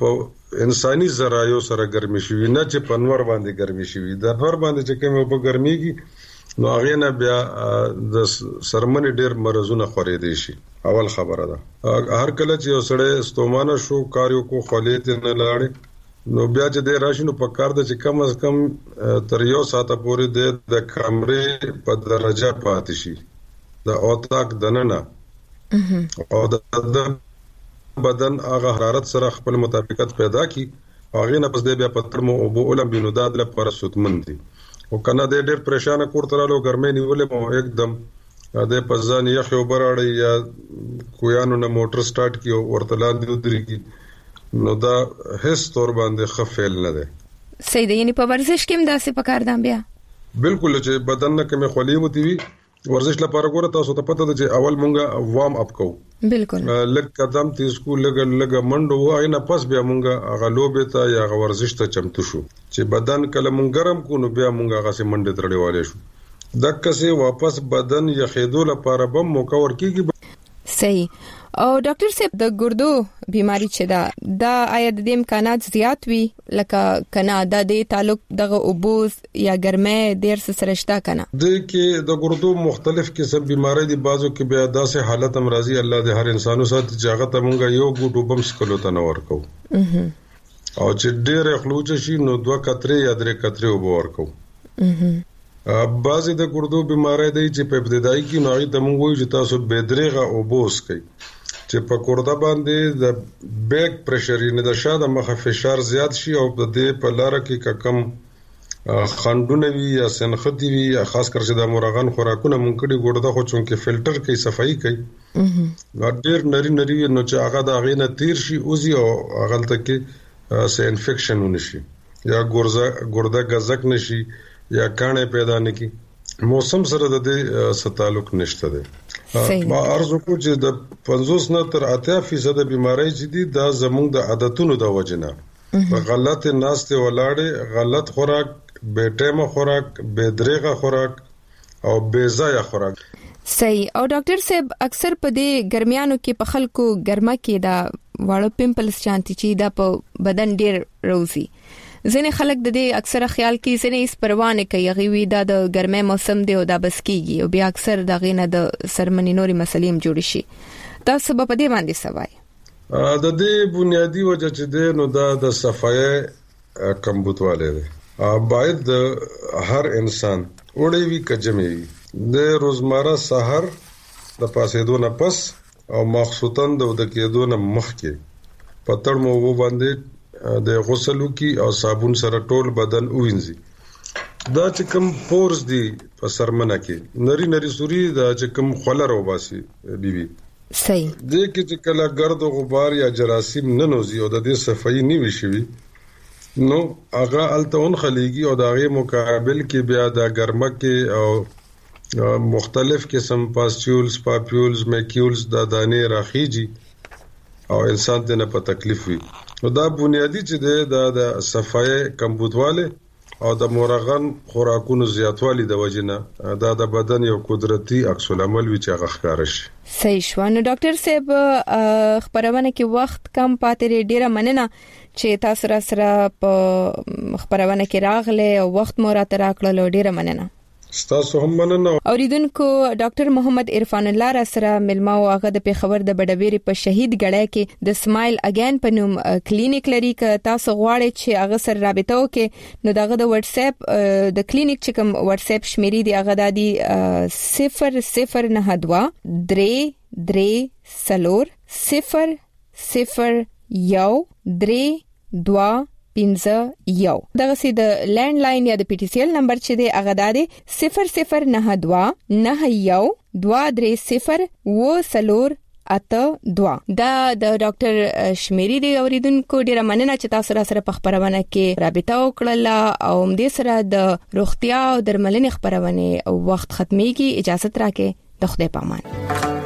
S22: انساني ذرایو سره ګرمي شوی نه چې پنور باندې ګرمي شوی د نور باندې چې کوم په ګرميږي نو هغه نه بیا د سرمنې ډېر مرزونه خورېدي شي. اول خبره ده هر کله چې وسړې ستومانه شو کاریو کو خلیت نه لاړې نو بیا چې د راشنو په کار د چې کم از کم تر یو ساعت پورې د کمرې په درجه پاتې شي د اوتاک دننه او د بدن هغه حرارت سره خپل مطابقت پیدا کی هغه نه پس د بیا پترمو او بو علم بنو داد لپاره سودمن دي او کنه د ډېر پریشان کور ترالو ګرمې نیولې مو एकदम د پزان یخ یو براړی یا کویانو نه موټر سٹارټ کیو ورتلان دی درې کی نو دا هیڅ تور باندې خفل نه ده.
S21: صحیح ده یعنی په ورزش کې هم داسې پکار دام بیا
S22: بالکل چې بدن نه کمه خلی وتی وي ورزش لپاره ګوره تاسو ته پته ده چې اول مونږه وارم اپ کوو
S21: بالکل
S22: لږ قدم تیز کو لږ منډه وای نه پس بیا مونږه هغه لوبه ته یا ورزش ته چمتو شو چې بدن کله مونږ ګرم کو نو بیا مونږه هغه سي منډه ترړې والے شو دغه سه واپس بدن یخېدو لپاره بم موقع ورکیږي.
S21: صحیح او ډاکټر صاحب د ګردو بیماری چې دا آیا د امکانات زیات وي لکه کنا د تعلق دغه اوبوز یا ګرمه ډیر سره شته کنا
S22: د کې د ګردو مختلف قسم بیماری دي بازو کې بیا داسې حالت امراضي الله د هر انسانو سره جاغت مونږه یو ګډو بم سکلو ته نور کو او چې ډیر خلوچ شي نو 2 قطرې یا 3 قطرې وبو ورکو. بعضی د ګردو بیماری دی چې په ابتدایي کې نوعي د مونږ وایو چې تاسو بيدريغه اوبوس کوي چې په ګرده باندې د بیک پريشر نه د شاده مخه فشار زیات شي او د دې په لار کې کم خندونه وي یا سنختی وي یا خاص کر چې د مرغان خوراکونه مونږ کړي ګرده خو چونکه فلټر کوي صفائی کوي ډېر نری نو چې هغه د غینه تیر شي اوزي او هغه ته کې سه انفیکشن ونشي یا ګرده غزک نشي یا کانه پیدا نکی موسم سره د دې تعلق نشته ده. ما ارزو کو چې د 50 نه تر 80% بیماری چې دي دا زموږ د عادتونو د وجنه په غلط ناشته ولاړې غلط خوراک بے ټیمه خوراک بے دریغه خوراک او بے ځای خوراک.
S21: صحیح او ډاکټر صاحب اکثر په دې ګرمیانو کې په خلکو ګرمه کې دا واړو پمپلز چانتي چې دا په بدن ډیر روزي ځنه خلک د دې اکثر خیال کوي ځنه اس پروانه کوي غوي دا د ګرمه موسم دی او دا بس کیږي او بیا اکثر دا غینه د سرمنی نوري مسلې هم جوړ شي تاسو په دې باندې سوای
S22: د دې بنیادی وجه چې دی نو دا د صفای کمبوتواله دی باید د هر انسان وړي وی کجمي د روزمره سحر د پاسېدو نه پس او مخصوصا د کېدو نه مخکې پتړ مو و باندې د غسلو کی او صابون سره ټول بدن وینځي دا چې کوم پورز دي په سرمنه کې نری سوري دا چې کوم خلر وباسي بیبي
S21: صحیح
S22: د کې چې کله ګرد او غبار یا جراثیم نه نوزي او د دې صفائی نه وشي نو هغه التون خلیږي او دغه مقابل کې بیا د ګرمه کې او مختلف قسم پاسچولز پاپیولز میکیولز د دانې راخیږي او انسان ته نه په تکلیف وي نو دا بنیادی چې د صفای کمبوتواله او د مرغان خوراکونو زیاتوالی د وجنه دا د بدن یو قدرتي عکس العمل وی چې غخکار شي.
S21: صحیح شو نو ډاکټر صاحب خبرونه کې وخت کم پاتې ډیره مننه چې تاسو سره په خبرونه کې راغله او وخت مو راته راکړل ډیره مننه.
S22: ستاسو هم مننه.
S21: اوریدونکو ډاکټر محمد عرفان الله را سره ملما او هغه د پیښور د بډويري په شهید غړای کې د سمایل اگین په نوم کلینیک لري ک تاسو غواړئ چې هغه سره رابطه وکړئ نو دغه د واتس اپ د کلینیک چې کوم واتس اپ شمیرې دی هغه د 0092 3 سلور 001 3 2 دغه سي د لینډ لاین یا د پی ټی سی ایل نمبر چې دی هغه د 0092 91 230 و دا د ډاکټر شمیری دی اوریدونکو ډیره مننه چې تاسو سره په خبرونه کې رابطه وکړه او دې سره د روغتیا او درملنې خبرونه وخت ختميږي اجازه راکې د خدای پامان.